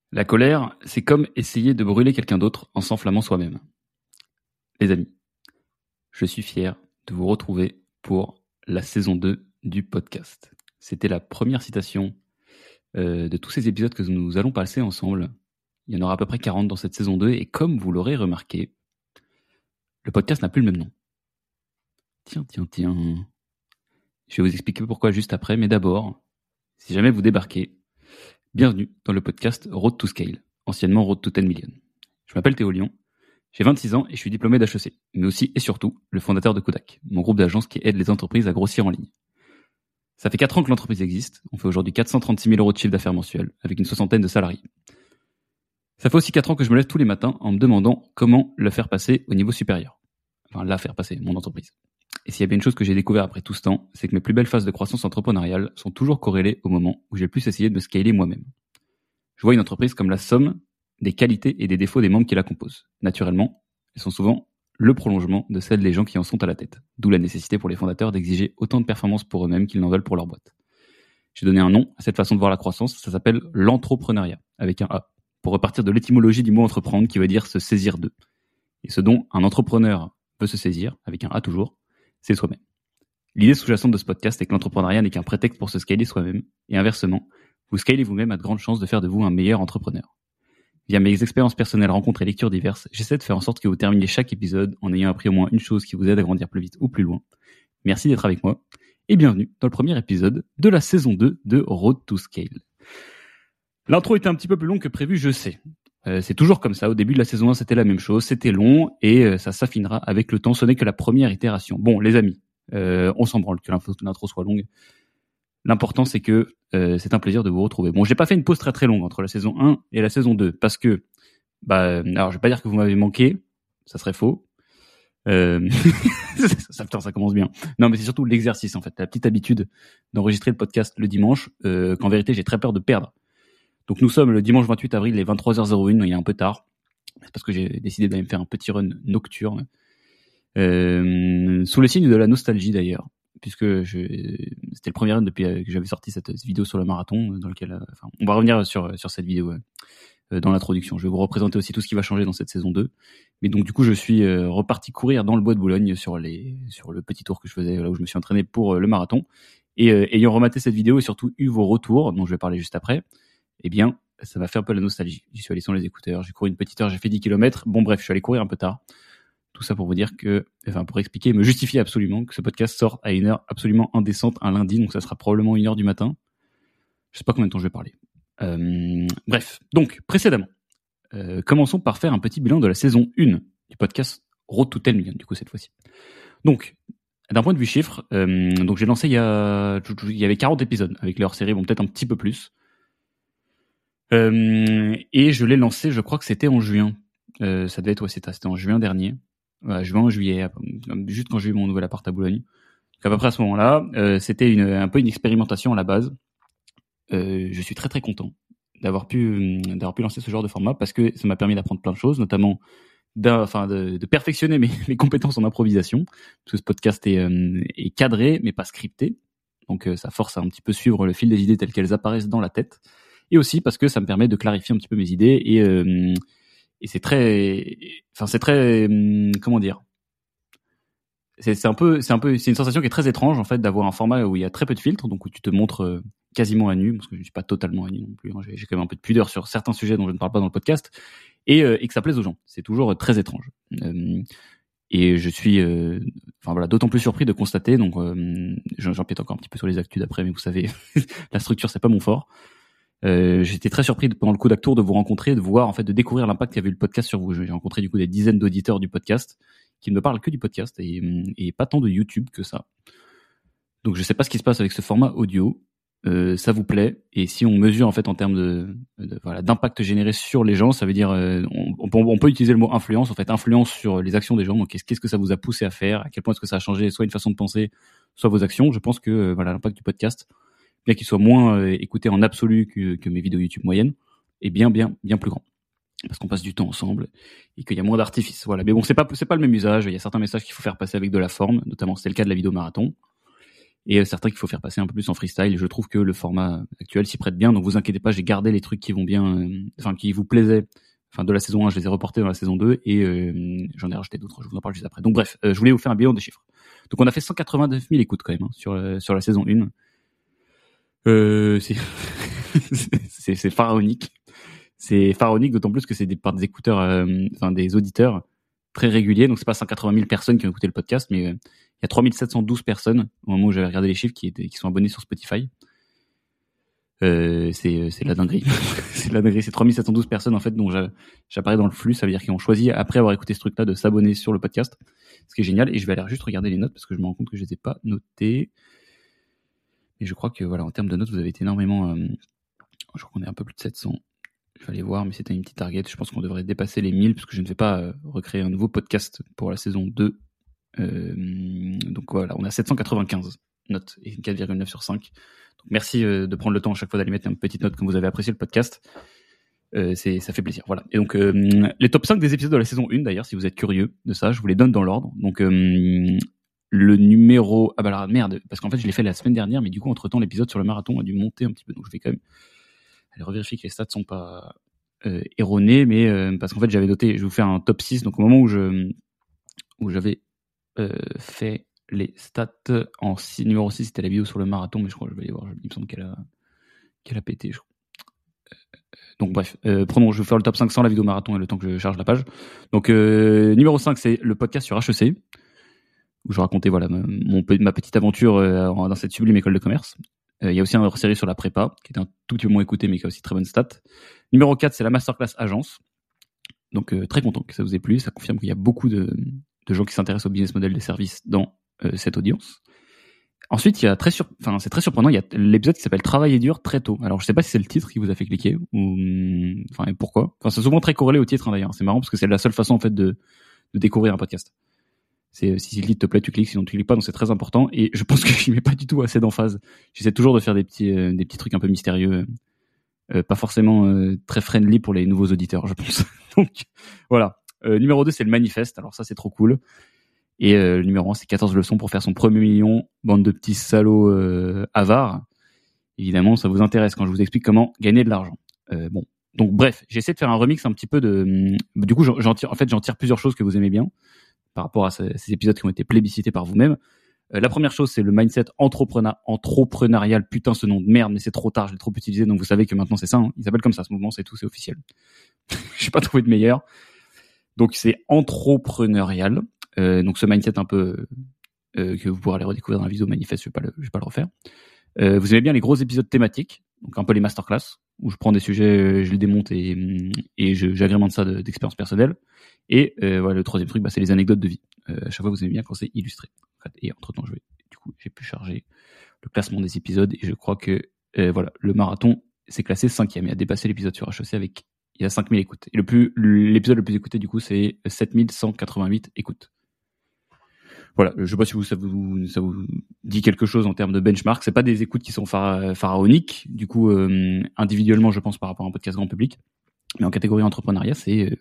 La colère, c'est comme essayer de brûler quelqu'un d'autre en s'enflammant soi-même. Les amis, je suis fier de vous retrouver pour la saison 2 du podcast. C'était la première citation de tous ces épisodes que nous allons passer ensemble. Il y en aura à peu près 40 dans cette saison 2 et comme vous l'aurez remarqué, le podcast n'a plus le même nom. Tiens. Je vais vous expliquer pourquoi juste après, mais d'abord, si jamais vous débarquez, bienvenue dans le podcast Road to Scale, anciennement Road to 10 Million. Je m'appelle Théo Lyon, j'ai 26 ans et je suis diplômé d'HEC, mais aussi et surtout le fondateur de Kodak, mon groupe d'agences qui aide les entreprises à grossir en ligne. Ça fait 4 ans que l'entreprise existe, on fait aujourd'hui 436 000 euros de chiffre d'affaires mensuel, avec une 60aine de salariés. Ça fait aussi 4 ans que je me lève tous les matins en me demandant comment le faire passer au niveau supérieur. Enfin, la faire passer, mon entreprise. Et s'il y a bien une chose que j'ai découvert après tout ce temps, c'est que mes plus belles phases de croissance entrepreneuriale sont toujours corrélées au moment où j'ai le plus essayé de me scaler moi-même. Je vois une entreprise comme la somme des qualités et des défauts des membres qui la composent. Naturellement, elles sont souvent le prolongement de celles des gens qui en sont à la tête. D'où la nécessité pour les fondateurs d'exiger autant de performance pour eux-mêmes qu'ils n'en veulent pour leur boîte. J'ai donné un nom à cette façon de voir la croissance, ça s'appelle l'entrepreneuriat, avec un A, pour repartir de l'étymologie du mot entreprendre qui veut dire se saisir d'eux. Et ce dont un entrepreneur veut se saisir, avec un A toujours, c'est soi-même. L'idée sous-jacente de ce podcast est que l'entrepreneuriat n'est qu'un prétexte pour se scaler soi-même, et inversement, vous scalez vous-même a de grandes chances de faire de vous un meilleur entrepreneur. Via mes expériences personnelles, rencontres et lectures diverses, j'essaie de faire en sorte que vous terminiez chaque épisode en ayant appris au moins une chose qui vous aide à grandir plus vite ou plus loin. Merci d'être avec moi, et bienvenue dans le premier épisode de la saison 2 de Road to Scale. L'intro était un petit peu plus longue que prévu, je sais. C'est toujours comme ça, au début de la saison 1 c'était la même chose, c'était long, et ça s'affinera avec le temps, ce n'est que la première itération. Bon les amis, on s'en branle que l'intro soit longue. L'important, c'est que c'est un plaisir de vous retrouver. Bon, j'ai pas fait une pause très très longue entre la saison 1 et la saison 2, parce que, alors je vais pas dire que vous m'avez manqué, ça serait faux. Ça commence bien. Non, mais c'est surtout l'exercice, en fait, la petite habitude d'enregistrer le podcast le dimanche, qu'en vérité, j'ai très peur de perdre. Donc nous sommes le dimanche 28 avril, il est 23h01, il est un peu tard. C'est parce que j'ai décidé d'aller me faire un petit run nocturne. Sous le signe de la nostalgie d'ailleurs, puisque c'était le premier run depuis que j'avais sorti cette vidéo sur le marathon, dans lequel, on va revenir sur cette vidéo dans l'introduction. Je vais vous représenter aussi tout ce qui va changer dans cette saison 2. Mais donc du coup, je suis reparti courir dans le bois de Boulogne sur le petit tour que je faisais, là où je me suis entraîné pour le marathon. Et ayant rematé cette vidéo et surtout eu vos retours, dont je vais parler juste après, eh bien, ça m'a fait un peu la nostalgie. J'y suis allé sans les écouteurs, j'ai couru une petite heure, j'ai fait 10 km. Bon bref, je suis allé courir un peu tard. Tout ça pour vous dire pour expliquer et me justifier absolument que ce podcast sort à une heure absolument indécente un lundi, donc ça sera probablement 1h du matin. Je sais pas combien de temps je vais parler. Bref, donc, précédemment, commençons par faire un petit bilan de la saison 1 du podcast Road to 10 Million, du coup, cette fois-ci. Donc, d'un point de vue chiffre, donc j'ai lancé il y avait 40 épisodes avec les hors-série, bon, peut-être un petit peu plus. Et je l'ai lancé, je crois que c'était en juin. Ça devait être, c'était en juin dernier. Juin ou juillet, juste quand j'ai eu mon nouvel appart à Boulogne. Donc à peu près à ce moment-là, c'était un peu une expérimentation à la base. Je suis très très content d'avoir pu lancer ce genre de format parce que ça m'a permis d'apprendre plein de choses, notamment de perfectionner mes compétences en improvisation, parce que ce podcast est cadré mais pas scripté, donc ça force à un petit peu suivre le fil des idées telles qu'elles apparaissent dans la tête, et aussi parce que ça me permet de clarifier un petit peu mes idées et c'est comment dire, c'est une sensation qui est très étrange en fait d'avoir un format où il y a très peu de filtres, donc où tu te montres quasiment à nu, parce que je ne suis pas totalement à nu non plus, hein, j'ai quand même un peu de pudeur sur certains sujets dont je ne parle pas dans le podcast, et que ça plaise aux gens. C'est toujours très étrange. Et je suis d'autant plus surpris de constater, donc j'empiète encore un petit peu sur les actus d'après, mais vous savez, la structure c'est pas mon fort. J'étais très surpris pendant le Kodak Tour de vous rencontrer, de voir en fait, de découvrir l'impact qu'avait eu le podcast sur vous. J'ai rencontré du coup des dizaines d'auditeurs du podcast qui ne me parlent que du podcast et pas tant de YouTube que ça. Donc je sais pas ce qui se passe avec ce format audio. Ça vous plaît, et si on mesure en fait en termes d'impact généré sur les gens, ça veut dire on peut utiliser le mot influence, en fait, influence sur les actions des gens. Donc qu'est-ce que ça vous a poussé à faire, à quel point est-ce que ça a changé soit une façon de penser, soit vos actions. Je pense que l'impact du podcast, bien qu'il soit moins écouté en absolu que mes vidéos YouTube moyennes, est bien plus grand, parce qu'on passe du temps ensemble et qu'il y a moins d'artifices. Voilà. Mais bon, c'est pas le même usage. Il y a certains messages qu'il faut faire passer avec de la forme, notamment c'était le cas de la vidéo marathon. et certains qu'il faut faire passer un peu plus en freestyle. Et je trouve que le format actuel s'y prête bien. Donc vous inquiétez pas, j'ai gardé les trucs qui vont bien, qui vous plaisaient. De la saison 1, je les ai reportés dans la saison 2 et j'en ai rajouté d'autres, je vous en parle juste après. Donc bref, je voulais vous faire un bilan des chiffres. Donc on a fait 189 000 écoutes quand même sur la saison 1. C'est pharaonique. C'est pharaonique, d'autant plus que c'est par des écouteurs, des auditeurs très réguliers. Donc c'est pas 180 000 personnes qui ont écouté le podcast, mais il y a 3712 personnes au moment où j'avais regardé les chiffres qui sont abonnés sur Spotify. C'est la dinguerie. C'est la dinguerie. C'est 3712 personnes en fait dont j'apparais dans le flux. Ça veut dire qu'ils ont choisi après avoir écouté ce truc-là de s'abonner sur le podcast, ce qui est génial. Et je vais aller juste regarder les notes parce que je me rends compte que je les ai pas notées. Et je crois que voilà, en termes de notes, vous avez été énormément. Je crois qu'on est un peu plus de 700. Je vais aller voir, mais c'était une petite target. Je pense qu'on devrait dépasser les 1000 parce que je ne vais pas recréer un nouveau podcast pour la saison 2. Donc voilà, on a 795 notes et 4,9 sur 5. Donc merci de prendre le temps à chaque fois d'aller mettre une petite note quand vous avez apprécié le podcast. Ça fait plaisir. Voilà. Et donc les top 5 des épisodes de la saison 1 d'ailleurs, si vous êtes curieux de ça, je vous les donne dans l'ordre. Donc le numéro... Ah bah alors merde, parce qu'en fait je l'ai fait la semaine dernière, mais du coup entre temps l'épisode sur le marathon a dû monter un petit peu. Donc je vais quand même aller revérifier que les stats sont pas erronés, mais parce qu'en fait j'avais noté, je vais vous faire un top 6. Donc au moment où j'avais fait les stats en numéro 6, c'était la vidéo sur le marathon, mais je crois que je vais aller voir, il me semble qu'elle a pété, je crois. Donc bref, je vais faire le top 5 sans la vidéo marathon et le temps que je charge la page. Donc numéro 5, c'est le podcast sur HEC, où je racontais voilà ma petite aventure dans cette sublime école de commerce. Il y a aussi un hors-série sur la prépa, qui est un tout petit peu moins écouté, mais qui a aussi très bonne stat. Numéro 4, c'est la masterclass agence. Donc très content que ça vous ait plu, ça confirme qu'il y a beaucoup de gens qui s'intéressent au business model des services dans cette audience. Ensuite, c'est très surprenant, il y a l'épisode qui s'appelle Travailler dur très tôt. Alors, je sais pas si c'est le titre qui vous a fait cliquer ou et pourquoi. C'est souvent très corrélé au titre d'ailleurs. C'est marrant parce que c'est la seule façon en fait de découvrir un podcast. C'est si le titre te plaît, tu cliques, sinon tu cliques pas. Donc c'est très important et je pense que j'y mets pas du tout assez d'emphase. J'essaie toujours de faire des petits trucs un peu mystérieux, pas forcément très friendly pour les nouveaux auditeurs, je pense. Donc voilà. Numéro 2, c'est le manifeste. Alors ça, c'est trop cool. Et le numéro 1, c'est 14 leçons pour faire son premier million. Bande de petits salauds avares. Évidemment, ça vous intéresse quand je vous explique comment gagner de l'argent. Donc bref, j'essaie de faire un remix un petit peu de... Du coup, j'en tire plusieurs choses que vous aimez bien par rapport à ces épisodes qui ont été plébiscités par vous-même. La première chose, c'est le mindset entrepreneurial. Putain, ce nom de merde, mais c'est trop tard, je l'ai trop utilisé, donc vous savez que maintenant c'est ça. Il s'appelle comme ça, ce mouvement, c'est tout, c'est officiel. Je n'ai pas trouvé de meilleur. Donc c'est entrepreneurial. Donc ce mindset un peu que vous pourrez aller redécouvrir dans la vidéo manifeste, je vais pas le refaire. Vous aimez bien les gros épisodes thématiques, donc un peu les masterclass où je prends des sujets, je les démonte et j'agrémente ça d'expérience personnelle. Et voilà, le troisième truc, c'est les anecdotes de vie. À chaque fois, vous aimez bien quand c'est illustré. Et entre temps, j'ai pu charger le classement des épisodes et je crois que voilà, le marathon s'est classé 5e et a dépassé l'épisode sur HEC avec il y a 5000 écoutes. Et l'épisode le plus écouté du coup, c'est 7188 écoutes. Voilà, je sais pas si ça vous dit quelque chose en termes de benchmark. C'est pas des écoutes qui sont pharaoniques, du coup individuellement, je pense par rapport à un podcast grand public, mais en catégorie entrepreneuriat, c'est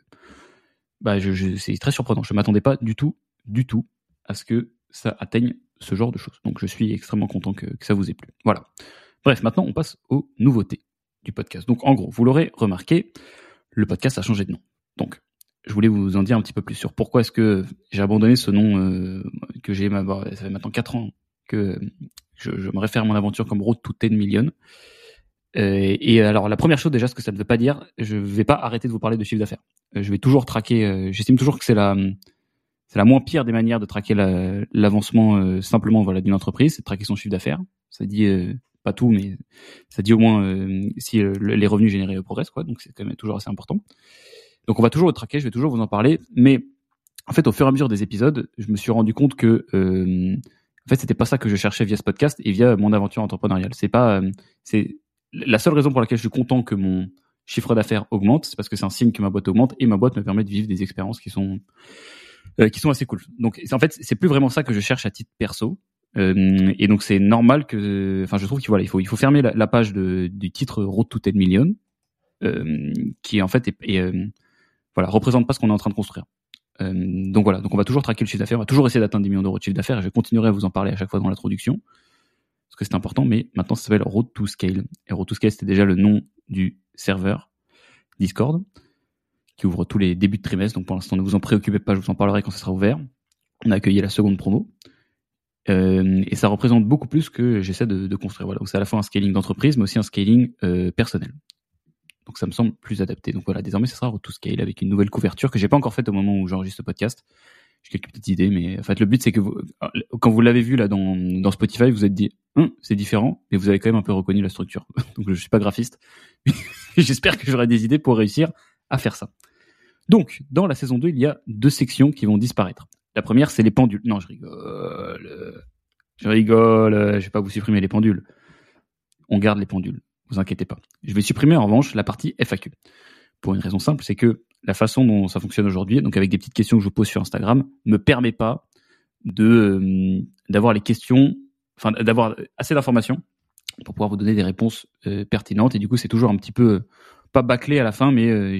très surprenant. Je m'attendais pas du tout à ce que ça atteigne ce genre de choses. Donc je suis extrêmement content que ça vous ait plu. Voilà. Bref, maintenant on passe aux nouveautés du podcast. Donc en gros, vous l'aurez remarqué, le podcast a changé de nom. Donc je voulais vous en dire un petit peu plus sur pourquoi est-ce que j'ai abandonné ce nom que j'ai... Ça fait maintenant 4 ans que je me réfère à mon aventure comme Road to 10 Million. Et alors, la première chose, déjà, ce que ça ne veut pas dire, je ne vais pas arrêter de vous parler de chiffre d'affaires. Je vais toujours traquer... j'estime toujours que c'est la moins pire des manières de traquer l'avancement simplement d'une entreprise, c'est de traquer son chiffre d'affaires. Ça dit pas tout, mais ça dit au moins si les revenus générés progressent, quoi. Donc c'est quand même toujours assez important. Donc on va toujours le traquer, je vais toujours vous en parler, mais en fait au fur et à mesure des épisodes, je me suis rendu compte que en fait c'était pas ça que je cherchais via ce podcast et via mon aventure entrepreneuriale. C'est la seule raison pour laquelle je suis content que mon chiffre d'affaires augmente, c'est parce que c'est un signe que ma boîte augmente et ma boîte me permet de vivre des expériences qui sont assez cool. Donc en fait c'est plus vraiment ça que je cherche à titre perso. Et donc c'est normal que, je trouve qu'il faut fermer la page du titre Road to 10 Million, qui en fait représente pas ce qu'on est en train de construire. Donc on va toujours traquer le chiffre d'affaires, on va toujours essayer d'atteindre 10 millions d'euros de chiffre d'affaires et je continuerai à vous en parler à chaque fois dans l'introduction. que c'était important, mais maintenant ça s'appelle Road to Scale. Et Road to Scale, c'était déjà le nom du serveur Discord qui ouvre tous les débuts de trimestre. Donc pour l'instant, ne vous en préoccupez pas, je vous en parlerai quand ça sera ouvert. On a accueilli la seconde promo. Et ça représente beaucoup plus que j'essaie de construire. Voilà. Donc c'est à la fois un scaling d'entreprise, mais aussi un scaling personnel. Donc ça me semble plus adapté. Donc voilà, désormais, ça sera Road to Scale avec une nouvelle couverture que j'ai pas encore faite au moment où j'enregistre ce podcast. J'ai quelques petites idées, mais en fait, le but, c'est que quand vous l'avez vu là dans Spotify, vous vous êtes dit, c'est différent, mais vous avez quand même un peu reconnu la structure. Donc je suis pas graphiste. J'espère que j'aurai des idées pour réussir à faire ça. Donc, dans la saison 2, il y a 2 sections qui vont disparaître. La première, c'est les pendules. Non, je rigole. Je vais pas vous supprimer les pendules. On garde les pendules. Vous inquiétez pas. Je vais supprimer en revanche la partie FAQ. Pour une raison simple, c'est que la façon dont ça fonctionne aujourd'hui, donc avec des petites questions que je vous pose sur Instagram, me permet pas d'avoir les questions, enfin d'avoir assez d'informations pour pouvoir vous donner des réponses pertinentes. Et du coup, c'est toujours un petit peu pas bâclé à la fin, mais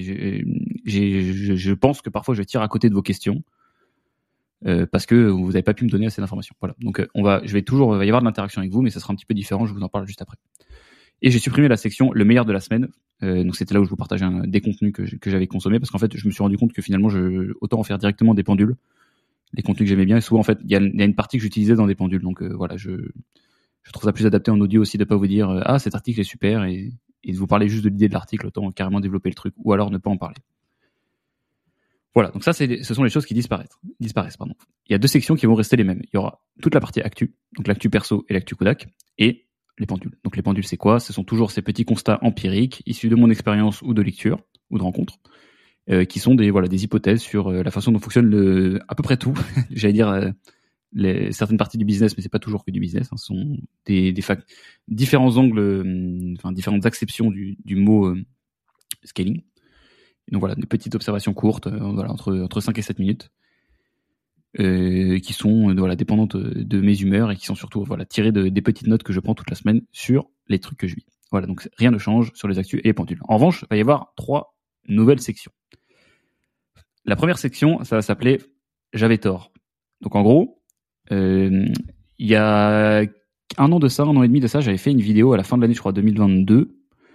je pense que parfois je tire à côté de vos questions parce que vous n'avez pas pu me donner assez d'informations. Voilà. Donc il va y avoir de l'interaction avec vous, mais ça sera un petit peu différent. Je vous en parle juste après. Et j'ai supprimé la section le meilleur de la semaine. Donc c'était là où je vous partageais des contenus que j'avais consommés, parce qu'en fait je me suis rendu compte que finalement autant en faire directement des pendules, les contenus que j'aimais bien, et souvent en fait il y a une partie que j'utilisais dans des pendules. Donc voilà, je trouve ça plus adapté en audio aussi de pas vous dire cet article est super et de vous parler juste de l'idée de l'article, autant carrément développer le truc, ou alors ne pas en parler. Voilà, donc ça ce sont les choses qui disparaissent. Il y a 2 sections qui vont rester les mêmes. Il y aura toute la partie actu, donc l'actu perso et l'actu Kodak, et les pendules. Donc les pendules, c'est quoi ? Ce sont toujours ces petits constats empiriques issus de mon expérience ou de lecture ou de rencontre, qui sont des hypothèses sur la façon dont fonctionne à peu près tout. J'allais dire certaines parties du business, mais c'est pas toujours que du business. Ce sont différents angles, différentes acceptions du mot scaling. Et donc voilà, des petites observations courtes, entre 5 et 7 minutes. Qui sont dépendantes de mes humeurs et qui sont surtout tirées des petites notes que je prends toute la semaine sur les trucs que je vis. Voilà, donc rien ne change sur les actus et les pendules. En revanche, il va y avoir 3 nouvelles sections. La première section, ça va s'appeler « J'avais tort ». Donc en gros, il y a 1 an de ça, 1 an et demi de ça, j'avais fait une vidéo à la fin de l'année, je crois, 2022,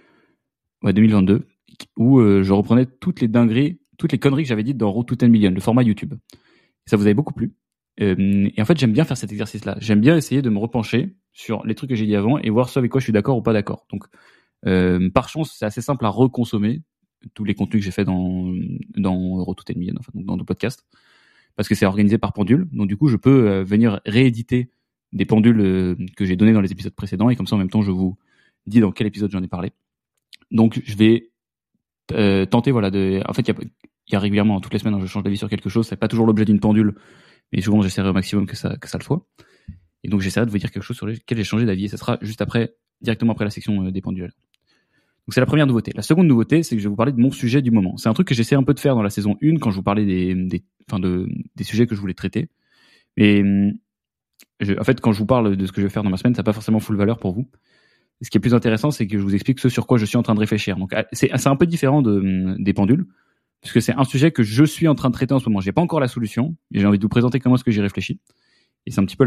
où je reprenais toutes les dingueries, toutes les conneries que j'avais dites dans Road to 10 Million, le format YouTube. Ça vous avait beaucoup plu. Et en fait, j'aime bien faire cet exercice-là. J'aime bien essayer de me repencher sur les trucs que j'ai dit avant et voir ce avec quoi je suis d'accord ou pas d'accord. Donc, par chance, c'est assez simple à reconsommer tous les contenus que j'ai fait dans Road to 10 Million, dans le podcast, parce que c'est organisé par pendule. Donc, du coup, je peux venir rééditer des pendules que j'ai données dans les épisodes précédents, et comme ça, en même temps, je vous dis dans quel épisode j'en ai parlé. Donc, je vais tenter, en fait, il y a régulièrement, toutes les semaines, je change d'avis sur quelque chose. C'est pas toujours l'objet d'une pendule, mais souvent j'essaierai au maximum que ça le soit. Et donc j'essaierai de vous dire quelque chose sur lequel j'ai changé d'avis, et ça sera juste directement après la section des pendules. Donc c'est la première nouveauté. La seconde nouveauté, c'est que je vais vous parler de mon sujet du moment. C'est un truc que j'essaie un peu de faire dans la saison 1 quand je vous parlais des sujets que je voulais traiter. Mais en fait, quand je vous parle de ce que je vais faire dans ma semaine, ça n'a pas forcément full valeur pour vous. Ce qui est plus intéressant, c'est que je vous explique ce sur quoi je suis en train de réfléchir. Donc c'est un peu différent des pendules, puisque c'est un sujet que je suis en train de traiter en ce moment. J'ai pas encore la solution, et j'ai envie de vous présenter comment est-ce que j'y réfléchis. Et c'est un petit peu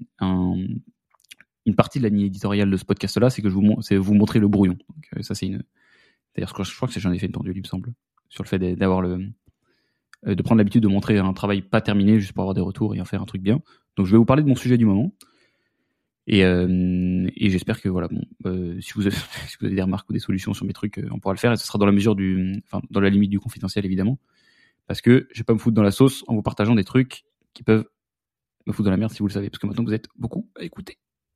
une partie de la ligne éditoriale de ce podcast-là, c'est que c'est vous montrer le brouillon. Donc, ça, c'est d'ailleurs, je crois que j'en ai fait une pendule, il me semble, sur le fait d'avoir de prendre l'habitude de montrer un travail pas terminé juste pour avoir des retours et en faire un truc bien. Donc, je vais vous parler de mon sujet du moment. Et j'espère que si vous avez des remarques ou des solutions sur mes trucs, on pourra le faire, et ce sera dans la mesure dans la limite du confidentiel, évidemment, parce que je vais pas me foutre dans la sauce en vous partageant des trucs qui peuvent me foutre dans la merde, si vous le savez, parce que maintenant vous êtes beaucoup à écouter.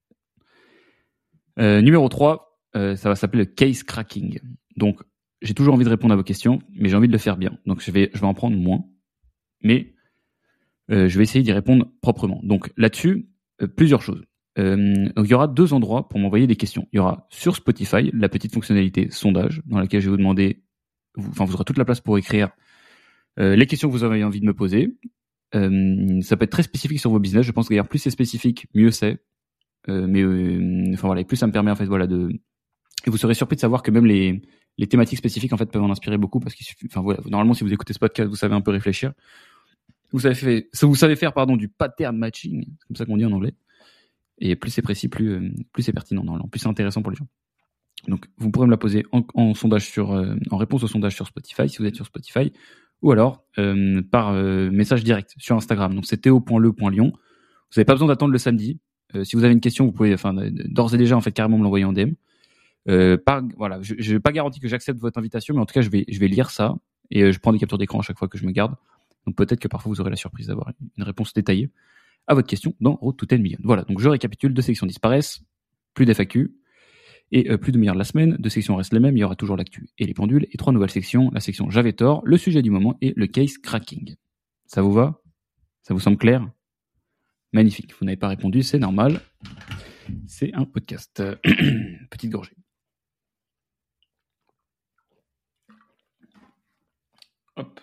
Numéro 3, ça va s'appeler le case cracking. Donc j'ai toujours envie de répondre à vos questions, mais j'ai envie de le faire bien. Donc je vais en prendre moins, mais je vais essayer d'y répondre proprement. Donc là-dessus, plusieurs choses. Donc il y aura 2 endroits pour m'envoyer des questions. Il y aura sur Spotify la petite fonctionnalité sondage, dans laquelle je vais vous demander, vous aurez toute la place pour écrire les questions que vous avez envie de me poser. Ça peut être très spécifique sur vos business. Je pense que plus c'est spécifique, mieux c'est. Et plus ça me permet en fait et vous serez surpris de savoir que même les thématiques spécifiques en fait peuvent en inspirer beaucoup, parce qu'il suffit, normalement si vous écoutez ce podcast, vous savez un peu réfléchir. Vous savez faire du pattern matching, c'est comme ça qu'on dit en anglais. Et plus c'est précis, plus c'est pertinent, normalement. Plus c'est intéressant pour les gens. Donc, vous pourrez me la poser en sondage en réponse au sondage sur Spotify, si vous êtes sur Spotify, ou alors par message direct sur Instagram. Donc, c'est théo.le.lion. Vous n'avez pas besoin d'attendre le samedi. Si vous avez une question, vous pouvez, d'ores et déjà, en fait, carrément me l'envoyer en DM. Voilà, je n'ai pas garanti que j'accepte votre invitation, mais en tout cas, je vais lire ça et je prends des captures d'écran à chaque fois que je me garde. Donc, peut-être que parfois, vous aurez la surprise d'avoir une réponse détaillée à votre question dans Road to 10 Million. Voilà, donc je récapitule, 2 sections disparaissent, plus d'FAQ, et plus de meilleure de la semaine, 2 sections restent les mêmes, il y aura toujours l'actu et les pendules, et 3 nouvelles sections, la section J'avais tort, le sujet du moment et le case cracking. Ça vous va? Ça vous semble clair? Magnifique, vous n'avez pas répondu, c'est normal, c'est un podcast. Petite gorgée. Hop.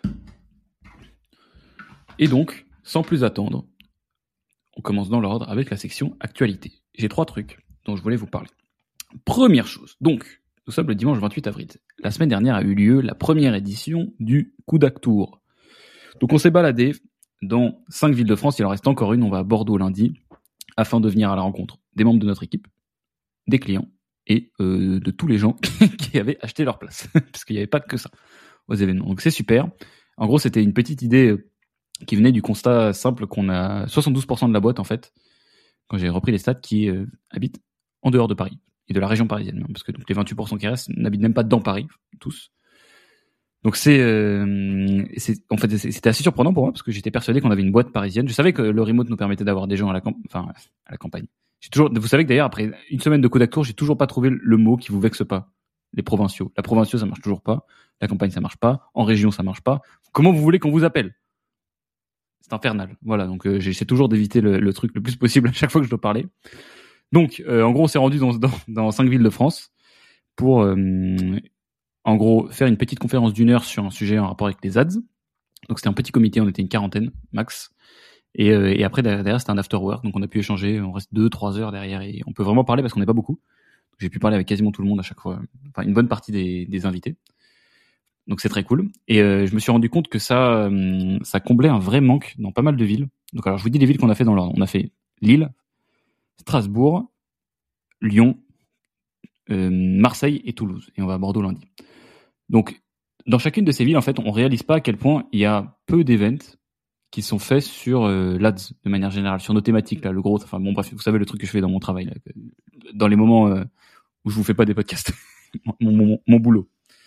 Et donc, sans plus attendre, on commence dans l'ordre avec la section actualité. J'ai 3 trucs dont je voulais vous parler. Première chose, donc, nous sommes le dimanche 28 avril. La semaine dernière a eu lieu la première édition du Kudak Tour. Donc on s'est baladé dans 5 villes de France, il en reste encore une, on va à Bordeaux lundi, afin de venir à la rencontre des membres de notre équipe, des clients et de tous les gens qui avaient acheté leur place, parce qu'il n'y avait pas que ça aux événements. Donc c'est super. En gros, c'était une petite idée qui venait du constat simple qu'on a 72% de la boîte, en fait, quand j'ai repris les stats, qui habitent en dehors de Paris et de la région parisienne, parce que donc les 28% qui restent n'habitent même pas dans Paris, tous. Donc en fait, c'était assez surprenant pour moi parce que j'étais persuadé qu'on avait une boîte parisienne. Je savais que le remote nous permettait d'avoir des gens à la campagne. Vous savez que d'ailleurs après une semaine de Kudak Tour, j'ai toujours pas trouvé le mot qui vous vexe pas. Les provinciaux. La provinciaux, ça marche toujours pas. La campagne, ça marche pas. En région, ça marche pas. Comment vous voulez qu'on vous appelle? C'est infernal. Voilà. Donc j'essaie toujours d'éviter le truc le plus possible à chaque fois que je dois parler. Donc en gros, on s'est rendu dans 5 villes de France pour en gros, faire une petite conférence d'1 heure sur un sujet en rapport avec les ads. Donc c'était un petit comité, on était une quarantaine max. Et après derrière c'était un after work, donc on a pu échanger, on reste 2-3 heures derrière et on peut vraiment parler parce qu'on n'est pas beaucoup. J'ai pu parler avec quasiment tout le monde à chaque fois, enfin une bonne partie des invités. Donc c'est très cool. Et je me suis rendu compte que ça comblait un vrai manque dans pas mal de villes. Donc alors je vous dis les villes qu'on a fait dans l'ordre. On a fait Lille, Strasbourg, Lyon, Marseille et Toulouse. Et on va à Bordeaux lundi. Donc, dans chacune de ces villes, en fait, on réalise pas à quel point il y a peu d'events qui sont faits sur l'ADS de manière générale, sur nos thématiques là, le gros. Enfin bon, bref, vous savez le truc que je fais dans mon travail, là, dans les moments où je vous fais pas des podcasts, mon boulot.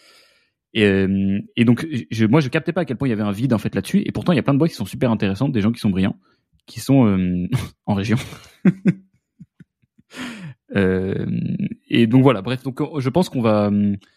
Et donc, moi, je captais pas à quel point il y avait un vide en fait là-dessus. Et pourtant, il y a plein de boîtes qui sont super intéressantes, des gens qui sont brillants, qui sont en région. Et donc voilà, bref, donc je pense qu'on va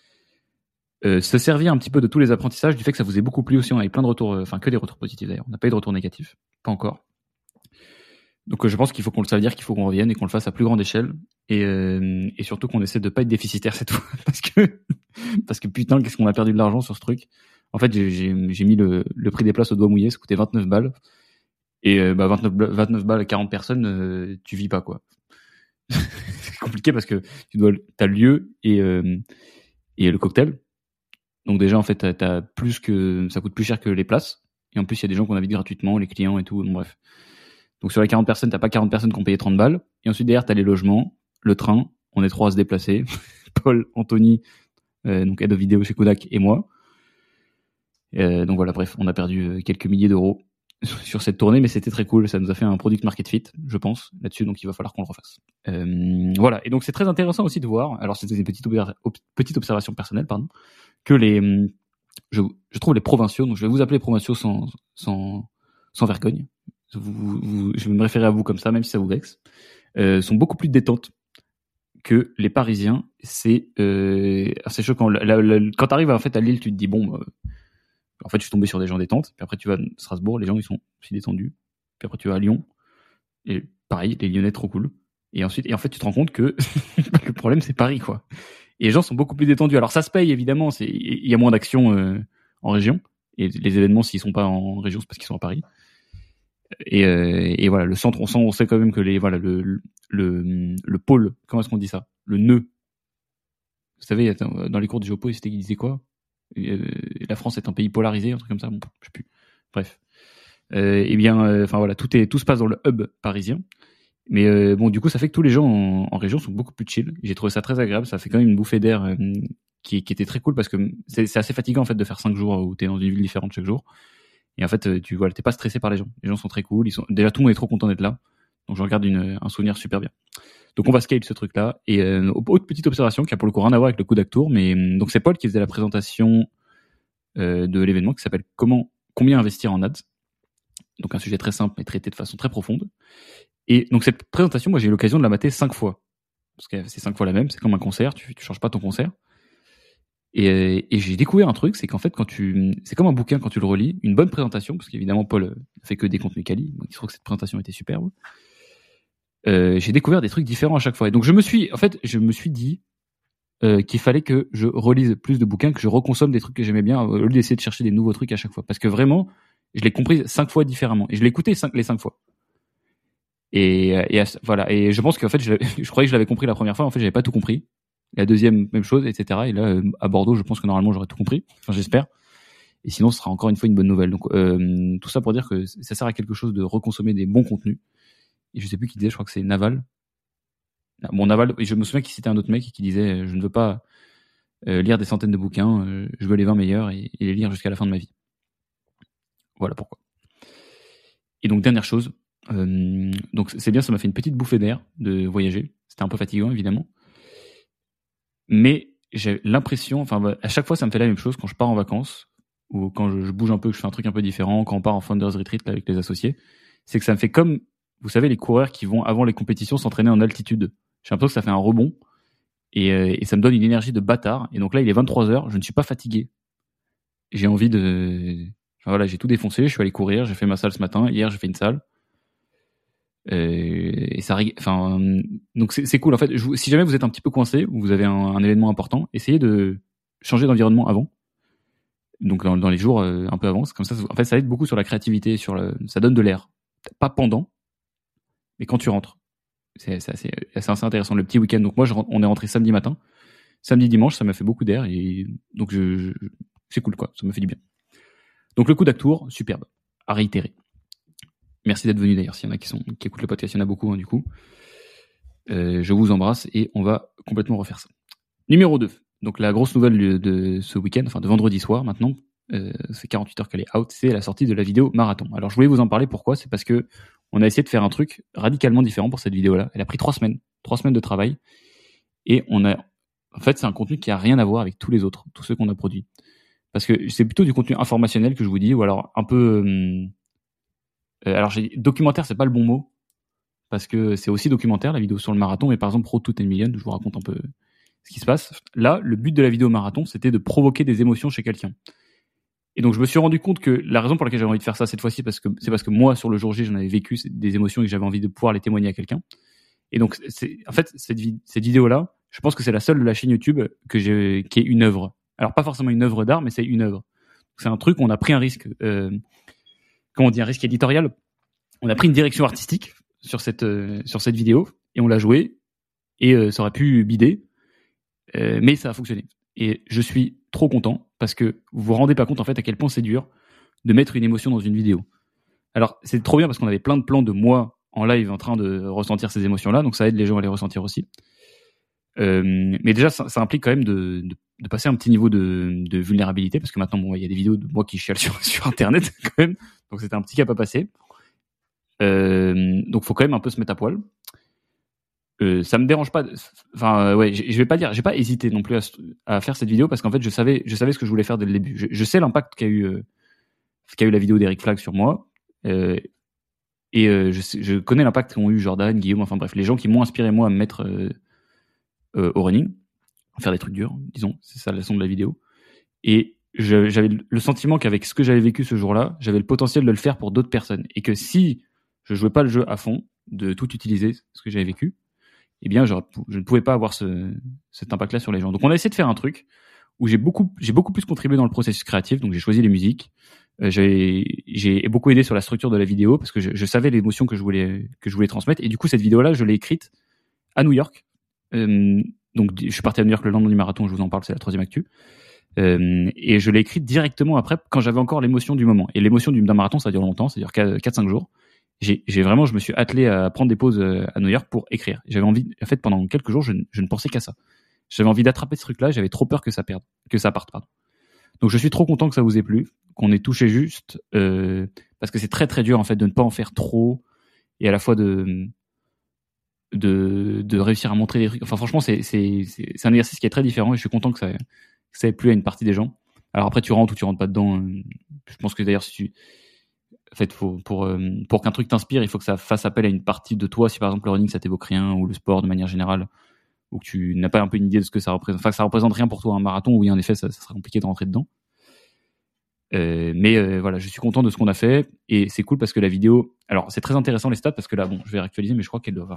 se servir un petit peu de tous les apprentissages, du fait que ça vous ait beaucoup plu aussi. On avait plein de retours, que des retours positifs d'ailleurs. On n'a pas eu de retours négatifs, pas encore. Donc je pense ça veut dire qu'il faut qu'on revienne et qu'on le fasse à plus grande échelle et surtout qu'on essaie de pas être déficitaire cette fois parce que putain, qu'est-ce qu'on a perdu de l'argent sur ce truc. En fait, j'ai mis le prix des places au doigt mouillé, ça coûtait 29 balles. Et 29 balles à 40 personnes, tu vis pas quoi. C'est compliqué parce que t'as le lieu et le cocktail. Donc déjà en fait ça coûte plus cher que les places. Et en plus il y a des gens qu'on invite gratuitement, les clients et tout. Donc, bref. Donc sur les 40 personnes, t'as pas 40 personnes qui ont payé 30 balles. Et ensuite derrière t'as les logements, le train. On est 3 à se déplacer. Paul, Anthony, donc head of vidéo chez Kodak et moi. Donc voilà, bref, on a perdu quelques milliers d'euros sur cette tournée, mais c'était très cool. Ça nous a fait un product market fit, je pense, là-dessus. Donc il va falloir qu'on le refasse. Voilà. Et donc c'est très intéressant aussi de voir. Alors c'était une petite observation personnelle, pardon, que je trouve les provinciaux. Donc je vais vous appeler provinciaux sans vergogne. Je vais me référer à vous comme ça, même si ça vous vexe. Sont beaucoup plus détentes que les Parisiens. C'est choquant. Quand t'arrives en fait à Lille, tu te dis bon. En fait, je suis tombé sur des gens détentes. Puis après, tu vas à Strasbourg, les gens ils sont aussi détendus. Puis après, tu vas à Lyon, et pareil, les Lyonnais trop cool. Et en fait, tu te rends compte que le problème c'est Paris, quoi. Et les gens sont beaucoup plus détendus. Alors ça se paye évidemment. Il y a moins d'action en région. Et les événements, s'ils sont pas en région, c'est parce qu'ils sont à Paris. Et voilà, le centre, on sait quand même que le pôle, comment est-ce qu'on dit ça? Le nœud. Vous savez, dans les cours de géopo, ils disaient quoi? La France est un pays polarisé, un truc comme ça, bon, je sais plus. Bref. Voilà, tout se passe dans le hub parisien. Mais bon, du coup, ça fait que tous les gens en région sont beaucoup plus chill. J'ai trouvé ça très agréable. Ça fait quand même une bouffée d'air qui était très cool parce que c'est assez fatigant en fait de faire 5 jours où t'es dans une ville différente chaque jour. Et en fait, t'es pas stressé par les gens. Les gens sont très cool. Déjà, tout le monde est trop content d'être là. Donc, je regarde un souvenir super bien. Donc, on va scale ce truc-là. Et autre petite observation qui a pour le coup rien à voir avec le coup d'actour, mais donc c'est Paul qui faisait la présentation de l'événement qui s'appelle Combien investir en ads. Donc, un sujet très simple mais traité de façon très profonde. Et donc, cette présentation, moi, j'ai eu l'occasion de la mater 5 fois. Parce que c'est 5 fois la même. C'est comme un concert. Tu changes pas ton concert. Et j'ai découvert un truc, c'est qu'en fait, c'est comme un bouquin quand tu le relis, une bonne présentation, parce qu'évidemment Paul fait que des contenus quali, donc il trouve que cette présentation était superbe. J'ai découvert des trucs différents à chaque fois. Et donc je me suis dit qu'il fallait que je relise plus de bouquins, que je reconsomme des trucs que j'aimais bien, au lieu d'essayer de chercher des nouveaux trucs à chaque fois. Parce que vraiment, je l'ai compris 5 fois différemment. Et je l'ai écouté les 5 fois. Voilà. Et je pense qu'en fait, je croyais que je l'avais compris la première fois, en fait, j'avais pas tout compris. La deuxième, même chose, etc. Et là, à Bordeaux, je pense que normalement, j'aurais tout compris. Enfin, j'espère. Et sinon, ce sera encore une fois une bonne nouvelle. Donc, tout ça pour dire que ça sert à quelque chose de reconsommer des bons contenus. Et je sais plus qui disait, je crois que c'est Naval. Bon, Naval, et je me souviens qu'il citait un autre mec qui disait, je ne veux pas lire des centaines de bouquins, je veux les 20 meilleurs et les lire jusqu'à la fin de ma vie. Voilà pourquoi. Et donc, dernière chose. Donc, c'est bien, ça m'a fait une petite bouffée d'air de voyager. C'était un peu fatigant, évidemment. Mais j'ai l'impression, enfin, à chaque fois, ça me fait la même chose quand je pars en vacances ou quand je bouge un peu, que je fais un truc un peu différent, quand on part en Founders Retreat là, avec les associés. C'est que ça me fait comme, vous savez, les coureurs qui vont avant les compétitions s'entraîner en altitude. J'ai l'impression que ça fait un rebond et ça me donne une énergie de bâtard. Et donc là, il est 23h, je ne suis pas fatigué. J'ai envie de, enfin, voilà, j'ai tout défoncé, je suis allé courir, j'ai fait ma salle ce matin, hier j'ai fait une salle. Et ça, enfin, donc c'est cool en fait. Si jamais vous êtes un petit peu coincé ou vous avez un événement important, essayez de changer d'environnement avant. Donc dans les jours un peu avant, comme ça. En fait, ça aide beaucoup sur la créativité, ça donne de l'air. Pas pendant, mais quand tu rentres. C'est assez intéressant. Le petit week-end. Donc moi, on est rentré samedi matin, samedi dimanche, ça m'a fait beaucoup d'air et donc c'est cool quoi. Ça me fait du bien. Donc le coup d'actour, superbe, à réitérer. Merci d'être venu d'ailleurs. S'il y en a qui écoutent le podcast, il y en a beaucoup du coup. Je vous embrasse et on va complètement refaire ça. Numéro 2. Donc la grosse nouvelle de ce week-end, enfin de vendredi soir maintenant, c'est 48 heures qu'elle est out, c'est la sortie de la vidéo marathon. Alors je voulais vous en parler, pourquoi ? C'est parce que on a essayé de faire un truc radicalement différent pour cette vidéo-là. Elle a pris 3 semaines de travail, et en fait c'est un contenu qui a rien à voir avec tous les autres, tous ceux qu'on a produits. Parce que c'est plutôt du contenu informationnel que je vous dis, ou alors un peu... alors documentaire, c'est pas le bon mot, parce que c'est aussi documentaire, la vidéo sur le marathon, mais par exemple Road to 10 Million, je vous raconte un peu ce qui se passe. Là, le but de la vidéo marathon, c'était de provoquer des émotions chez quelqu'un. Et donc, je me suis rendu compte que la raison pour laquelle j'avais envie de faire ça cette fois-ci, c'est parce que moi, sur le jour J, j'en avais vécu des émotions et que j'avais envie de pouvoir les témoigner à quelqu'un. Et donc, en fait, cette vidéo-là, je pense que c'est la seule de la chaîne YouTube qui est une œuvre. Alors, pas forcément une œuvre d'art, mais c'est une œuvre. C'est un truc où on a pris un risque, comment on dit, un risque éditorial. On a pris une direction artistique sur cette vidéo et on l'a jouée et ça aurait pu bider, mais ça a fonctionné. Et je suis trop content parce que vous vous rendez pas compte en fait à quel point c'est dur de mettre une émotion dans une vidéo. Alors c'est trop bien parce qu'on avait plein de plans de moi en live en train de ressentir ces émotions-là, donc ça aide les gens à les ressentir aussi. Mais déjà ça implique quand même de passer un petit niveau de vulnérabilité, parce que maintenant bon, il y a des vidéos de moi qui chiale sur internet quand même, donc c'était un petit cap à passer. Donc faut quand même un peu se mettre à poil. Ça me dérange pas. Enfin, ouais, je vais pas dire, j'ai pas hésité non plus à faire cette vidéo parce qu'en fait, je savais ce que je voulais faire dès le début. Je sais l'impact qu'a eu la vidéo d'Eric Flag sur moi, et je connais l'impact qu'ont eu Jordan, Guillaume, enfin bref, les gens qui m'ont inspiré moi à me mettre au running, à faire des trucs durs, disons, c'est ça la leçon de la vidéo. Et j'avais le sentiment qu'avec ce que j'avais vécu ce jour-là, j'avais le potentiel de le faire pour d'autres personnes, et que si je jouais pas le jeu à fond, de tout utiliser ce que j'avais vécu, eh bien, je ne pouvais pas avoir cet impact-là sur les gens. Donc, on a essayé de faire un truc où j'ai beaucoup plus contribué dans le processus créatif. Donc, j'ai choisi les musiques. J'ai beaucoup aidé sur la structure de la vidéo parce que je savais l'émotion que je voulais transmettre. Et du coup, cette vidéo-là, je l'ai écrite à New York. Donc, je suis parti à New York le lendemain du marathon. Je vous en parle, c'est la 3e actu. Et je l'ai écrite directement après, quand j'avais encore l'émotion du moment. Et l'émotion d'un marathon, ça dure longtemps, ça dure 4-5 jours. je me suis attelé à prendre des pauses à New York pour écrire. J'avais envie, en fait, pendant quelques jours, je ne pensais qu'à ça. J'avais envie d'attraper ce truc-là, j'avais trop peur que ça parte, pardon. Donc je suis trop content que ça vous ait plu, qu'on ait touché juste, parce que c'est très très dur en fait de ne pas en faire trop et à la fois de réussir à montrer des trucs. Enfin franchement c'est un exercice qui est très différent et je suis content que ça ait plu à une partie des gens. Alors après tu rentres ou tu rentres pas dedans. Je pense que d'ailleurs si tu en fait pour qu'un truc t'inspire, il faut que ça fasse appel à une partie de toi. Si par exemple le running ça t'évoque rien ou le sport de manière générale, ou que tu n'as pas un peu une idée de ce que ça représente, enfin que ça représente rien pour toi un marathon, oui en effet ça sera compliqué de rentrer dedans. Mais voilà, je suis content de ce qu'on a fait et c'est cool parce que la vidéo, alors c'est très intéressant les stats parce que là bon je vais réactualiser mais je crois qu'elle doit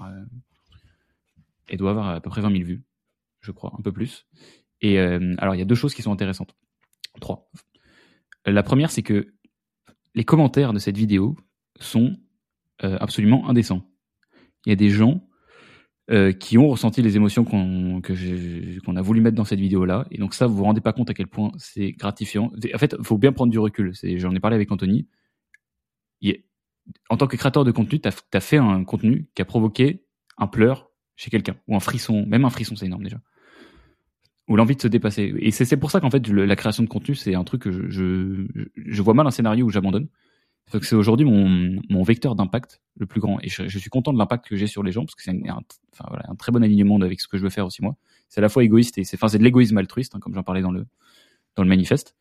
avoir à peu près 20 000 vues, je crois, un peu plus. Et alors il y a deux choses qui sont intéressantes, trois. La première c'est que les commentaires de cette vidéo sont absolument indécents. Il y a des gens qui ont ressenti les émotions qu'on a voulu mettre dans cette vidéo-là. Et donc ça, vous vous rendez pas compte à quel point c'est gratifiant. En fait, il faut bien prendre du recul. J'en ai parlé avec Anthony. En tant que créateur de contenu, t'as fait un contenu qui a provoqué un pleur chez quelqu'un. Ou un frisson. Même un frisson, c'est énorme déjà. Ou l'envie de se dépasser. Et c'est pour ça qu'en fait, la création de contenu, c'est un truc que je vois mal un scénario où j'abandonne. Donc c'est aujourd'hui mon vecteur d'impact le plus grand et je suis content de l'impact que j'ai sur les gens parce que c'est un très bon alignement avec ce que je veux faire aussi moi. C'est à la fois égoïste et c'est de l'égoïsme altruiste comme j'en parlais dans le manifeste.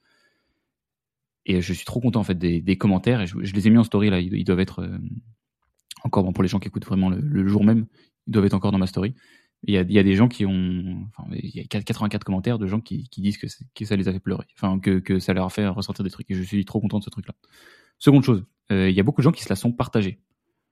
Et je suis trop content en fait des commentaires et je les ai mis en story là, ils doivent être encore bon pour les gens qui écoutent vraiment le jour même, ils doivent être encore dans ma story. Il y a des gens qui ont il y a 84 commentaires de gens qui disent que ça les a fait pleurer, enfin que ça leur a fait ressentir des trucs et je suis trop content de ce truc là. Seconde chose, il y a beaucoup de gens qui se la sont partagés.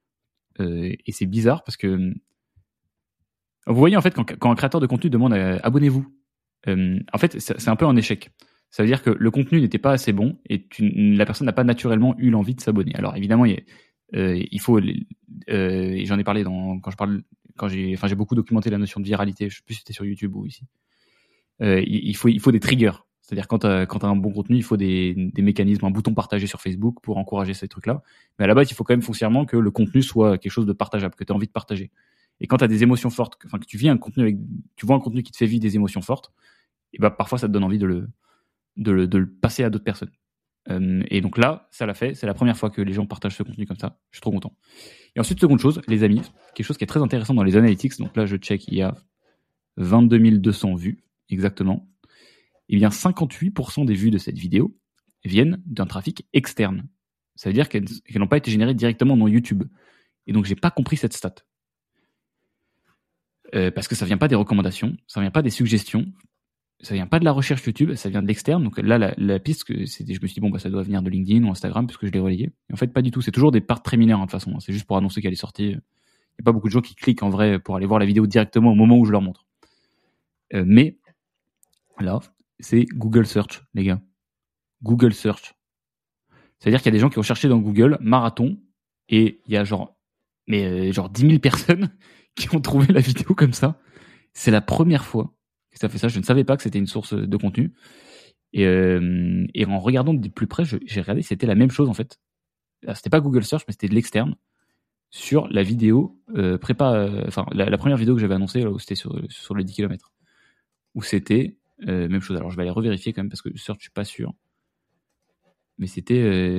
Et c'est bizarre parce que vous voyez en fait quand un créateur de contenu demande abonnez-vous, en fait c'est un peu un échec. Ça veut dire que le contenu n'était pas assez bon et la personne n'a pas naturellement eu l'envie de s'abonner. Alors évidemment il faut et j'en ai parlé quand j'ai beaucoup documenté la notion de viralité. Je sais plus si c'était sur YouTube ou ici. Il faut des triggers. C'est-à-dire quand t'as un bon contenu, il faut des mécanismes, un bouton partagé sur Facebook pour encourager ces trucs-là. Mais à la base, il faut quand même foncièrement que le contenu soit quelque chose de partageable, que tu as envie de partager. Et quand tu as des émotions fortes, que tu vois un contenu qui te fait vivre des émotions fortes, et bah parfois ça te donne envie de le passer à d'autres personnes. Et donc là, ça l'a fait. C'est la première fois que les gens partagent ce contenu comme ça. Je suis trop content. Et ensuite, seconde chose, les amis, quelque chose qui est très intéressant dans les analytics. Donc là, je check, il y a 22 200 vues exactement. Eh bien 58% des vues de cette vidéo viennent d'un trafic externe. Ça veut dire qu'elles n'ont pas été générées directement dans YouTube. Et donc j'ai pas compris cette stat. Parce que ça vient pas des recommandations, ça vient pas des suggestions, ça vient pas de la recherche YouTube, ça vient de l'externe. Donc là, la piste, je me suis dit, bon, bah, ça doit venir de LinkedIn ou Instagram, puisque je l'ai relayé. Et en fait, pas du tout. C'est toujours des parts très mineures, de toute façon. C'est juste pour annoncer qu'elle est sortie. Il n'y a pas beaucoup de gens qui cliquent en vrai pour aller voir la vidéo directement au moment où je leur montre. Mais là, c'est Google Search, les gars. Google Search. C'est-à-dire qu'il y a des gens qui ont cherché dans Google marathon et il y a genre 10 000 personnes qui ont trouvé la vidéo comme ça. C'est la première fois que ça fait ça. Je ne savais pas que c'était une source de contenu. Et en regardant de plus près, j'ai regardé, c'était la même chose en fait. Alors, c'était pas Google Search, mais c'était de l'externe sur la vidéo prépa. La première vidéo que j'avais annoncée, là, où c'était sur les 10 km. Où c'était même chose. Alors je vais aller revérifier quand même parce que Search, je suis pas sûr. Mais c'est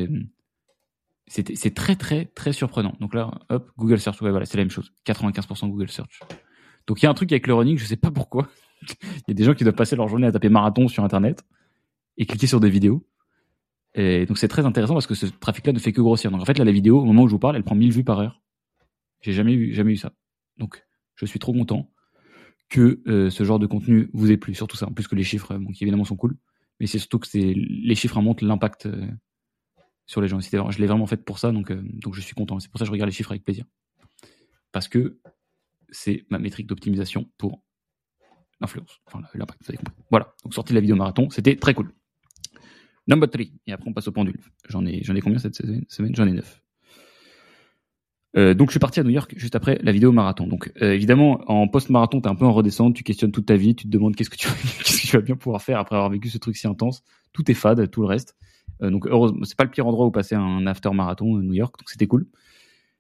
très très très surprenant. Donc là, hop, Google Search, ouais, voilà, c'est la même chose. 95% Google Search. Donc il y a un truc avec le running, je sais pas pourquoi. Il y a des gens qui doivent passer leur journée à taper marathon sur Internet et cliquer sur des vidéos. Et donc c'est très intéressant parce que ce trafic-là ne fait que grossir. Donc en fait là, la vidéo, au moment où je vous parle, elle prend 1000 vues par heure. J'ai jamais eu ça. Donc je suis trop content que ce genre de contenu vous ait plu. Surtout ça, en plus que les chiffres, qui évidemment sont cool. Mais c'est surtout que les chiffres montrent l'impact sur les gens. Je l'ai vraiment fait pour ça, donc je suis content. C'est pour ça que je regarde les chiffres avec plaisir. Parce que c'est ma métrique d'optimisation pour l'influence. Enfin, l'impact, vous avez compris. Voilà, donc sortie de la vidéo marathon, c'était très cool. Number 3, et après on passe au pendule. J'en ai combien cette semaine ? J'en ai 9. Donc je suis parti à New York juste après la vidéo marathon. Donc évidemment en post-marathon t'es un peu en redescente, tu questionnes toute ta vie, tu te demandes qu'est-ce que tu vas bien pouvoir faire après avoir vécu ce truc si intense. Tout est fade, tout le reste. Donc heureusement c'est pas le pire endroit où passer un after marathon New York, donc c'était cool.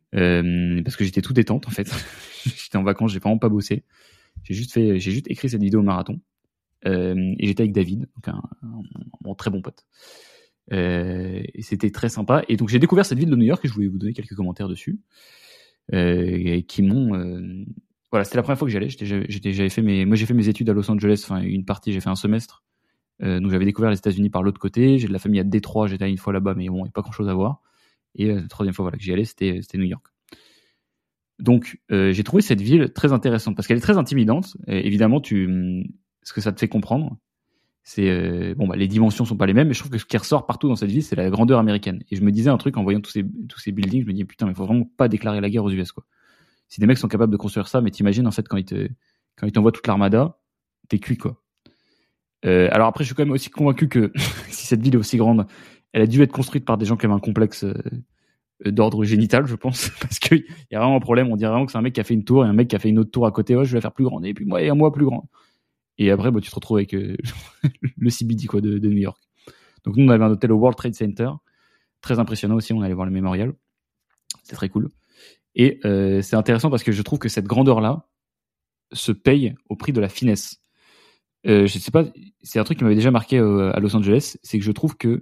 parce que j'étais tout détente en fait. J'étais en vacances, j'ai vraiment pas bossé. J'ai juste écrit cette vidéo marathon. Et j'étais avec David, donc mon très bon pote. Et c'était très sympa. Et donc j'ai découvert cette ville de New York et je voulais vous donner quelques commentaires dessus, qui m'ont. Voilà, c'était la première fois que j'allais. J'avais fait moi j'ai fait mes études à Los Angeles. Enfin, une partie, j'ai fait un semestre. Donc j'avais découvert les États-Unis par l'autre côté. J'ai de la famille à Détroit. J'étais allé une fois là-bas, mais bon, il n'y a pas grand-chose à voir. Et la troisième fois, voilà, que j'y allais, c'était New York. Donc j'ai trouvé cette ville très intéressante parce qu'elle est très intimidante. Et évidemment, ce que ça te fait comprendre, c'est les dimensions sont pas les mêmes, mais je trouve que ce qui ressort partout dans cette ville, c'est la grandeur américaine. Et je me disais un truc en voyant tous ces buildings, je me dis putain, mais faut vraiment pas déclarer la guerre aux US, quoi. Si des mecs sont capables de construire ça, mais t'imagines en fait quand ils t'envoient toute l'armada, t'es cuit, quoi. Alors après, je suis quand même aussi convaincu que si cette ville est aussi grande, elle a dû être construite par des gens qui avaient un complexe d'ordre génital, je pense, parce qu'il y a vraiment un problème. On dirait vraiment que c'est un mec qui a fait une tour et un mec qui a fait une autre tour à côté. Ouais, je vais la faire plus grande, et puis moi et un mois plus grand. Et après, tu te retrouves avec le CBD quoi, de New York. Donc nous, on avait un hôtel au World Trade Center, très impressionnant aussi. On allait voir le mémorial, c'était très cool. Et c'est intéressant parce que je trouve que cette grandeur-là se paye au prix de la finesse. Je sais pas, c'est un truc qui m'avait déjà marqué à Los Angeles, c'est que je trouve que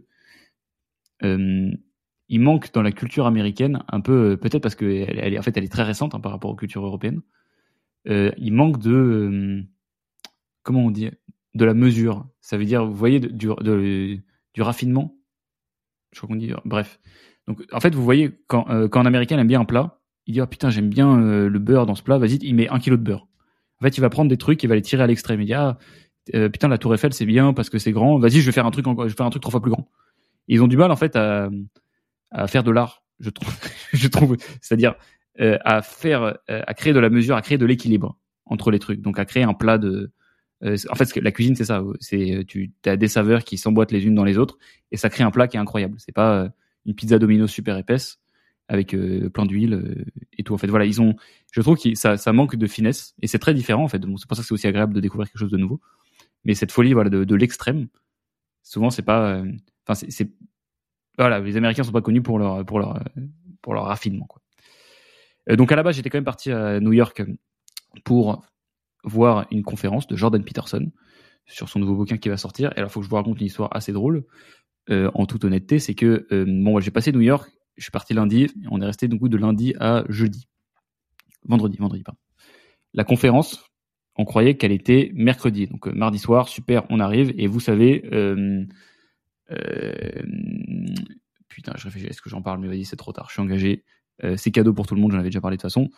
il manque dans la culture américaine un peu, peut-être parce que elle est très récente par rapport aux cultures européennes. Il manque de comment on dit, de la mesure. Ça veut dire, vous voyez, du raffinement. Je crois qu'on dit, bref. Donc, en fait, vous voyez, quand un Américain aime bien un plat, il dit, oh putain, j'aime bien le beurre dans ce plat, vas-y, il met 1 kilo de beurre. En fait, il va prendre des trucs, il va les tirer à l'extrême. Il dit, putain, la Tour Eiffel, c'est bien parce que c'est grand, vas-y, je vais faire un truc 3 fois plus grand. Et ils ont du mal, en fait, à faire de l'art, je trouve. Je trouve. C'est-à-dire, à créer de la mesure, à créer de l'équilibre entre les trucs. Donc, à créer un plat en fait, la cuisine, c'est ça. Tu as des saveurs qui s'emboîtent les unes dans les autres et ça crée un plat qui est incroyable. C'est pas une pizza Domino super épaisse avec plein d'huile et tout. En fait, voilà, je trouve que ça manque de finesse et c'est très différent en fait. Bon, c'est pour ça que c'est aussi agréable de découvrir quelque chose de nouveau. Mais cette folie, voilà, de l'extrême, souvent c'est pas. Voilà, les Américains sont pas connus pour leur raffinement, quoi. Donc à la base, j'étais quand même parti à New York pour voir une conférence de Jordan Peterson sur son nouveau bouquin qui va sortir. Et alors, il faut que je vous raconte une histoire assez drôle, en toute honnêteté. C'est que, j'ai passé New York, je suis parti lundi, on est resté du coup de lundi à vendredi, pardon. La conférence, on croyait qu'elle était mercredi. Donc, mardi soir, super, on arrive. Et vous savez, putain, je réfléchis, est-ce que j'en parle? Mais vas-y, c'est trop tard, je suis engagé. C'est cadeau pour tout le monde, j'en avais déjà parlé de toute façon.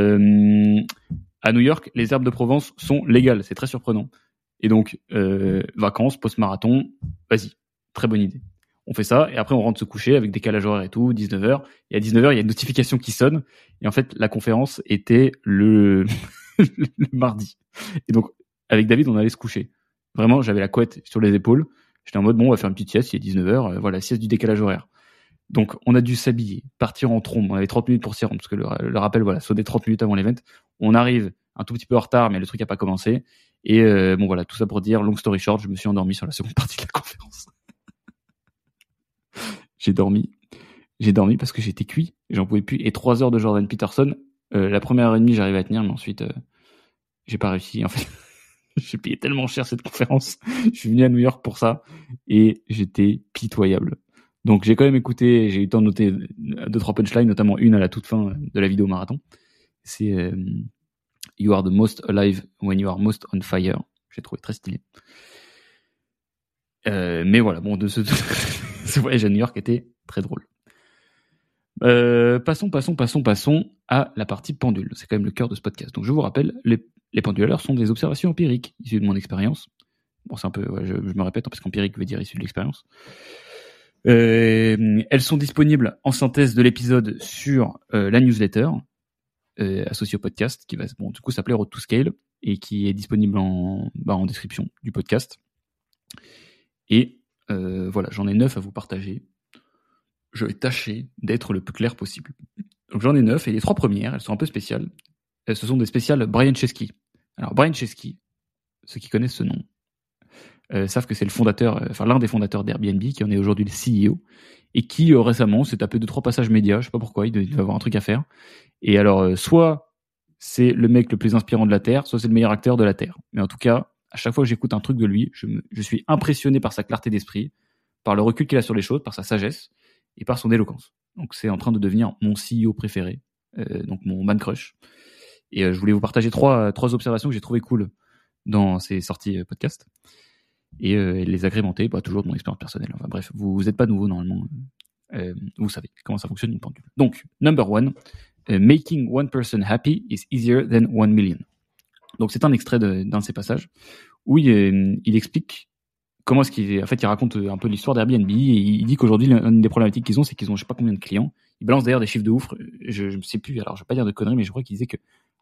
À New York, les herbes de Provence sont légales, c'est très surprenant. Et donc, vacances, post-marathon, vas-y, très bonne idée. On fait ça, et après on rentre se coucher avec décalage horaire et tout, 19h. Et à 19h, il y a une notification qui sonne. Et en fait, la conférence était le mardi. Et donc, avec David, on allait se coucher. Vraiment, j'avais la couette sur les épaules. J'étais en mode, bon, on va faire une petite sieste, il est 19h, voilà, sieste du décalage horaire. Donc, on a dû s'habiller, partir en trombe. On avait 30 minutes pour s'y rendre, parce que le rappel, voilà, sauter 30 minutes avant l'event. On arrive un tout petit peu en retard, mais le truc n'a pas commencé. Et voilà, tout ça pour dire, long story short, je me suis endormi sur la seconde partie de la conférence. J'ai dormi parce que j'étais cuit, j'en pouvais plus. Et 3 heures de Jordan Peterson, la première heure et demie, j'arrivais à tenir, mais ensuite, j'ai pas réussi. En fait, j'ai payé tellement cher cette conférence. Je suis venu à New York pour ça, et j'étais pitoyable. Donc j'ai quand même écouté, j'ai eu le temps de noter 2-3 punchlines, notamment une à la toute fin de la vidéo marathon. C'est You are the most alive when you are most on fire. J'ai trouvé très stylé. Mais voilà, bon, ce voyage à New York était très drôle. Passons à la partie pendule. C'est quand même le cœur de ce podcast. Donc je vous rappelle, les penduleurs sont des observations empiriques issues de mon expérience. Bon, c'est un peu, je me répète, parce qu'empirique veut dire issu de l'expérience. Elles sont disponibles en synthèse de l'épisode sur la newsletter associée au podcast, qui va du coup s'appeler Road to Scale, et qui est disponible en description du podcast. Et voilà, j'en ai 9 à vous partager. Je vais tâcher d'être le plus clair possible. Donc j'en ai 9, et les 3 premières, elles sont un peu spéciales. Ce sont des spéciales Brian Chesky. Alors Brian Chesky, ceux qui connaissent ce nom, savent que c'est le fondateur, l'un des fondateurs d'Airbnb, qui en est aujourd'hui le CEO, et qui récemment s'est tapé 2-3 passages médias, je sais pas pourquoi, il devait avoir un truc à faire. Et alors, soit c'est le mec le plus inspirant de la Terre, soit c'est le meilleur acteur de la Terre. Mais en tout cas, à chaque fois que j'écoute un truc de lui, je suis impressionné par sa clarté d'esprit, par le recul qu'il a sur les choses, par sa sagesse et par son éloquence. Donc c'est en train de devenir mon CEO préféré, donc mon man crush. Et je voulais vous partager trois observations que j'ai trouvées cool dans ces sorties podcast et les agrémenter, toujours de mon expérience personnelle. Enfin bref, vous n'êtes pas nouveau normalement. Vous savez comment ça fonctionne une pendule. Donc, number one, making one person happy is easier than 1 million. Donc c'est un extrait d'un de ces passages où il explique comment est-ce qu'il raconte un peu l'histoire d'Airbnb et il dit qu'aujourd'hui l'une des problématiques qu'ils ont, c'est qu'ils ont je sais pas combien de clients. Il balance d'ailleurs des chiffres de ouf. Je ne sais plus. Alors je vais pas dire de conneries, mais je crois qu'il disait que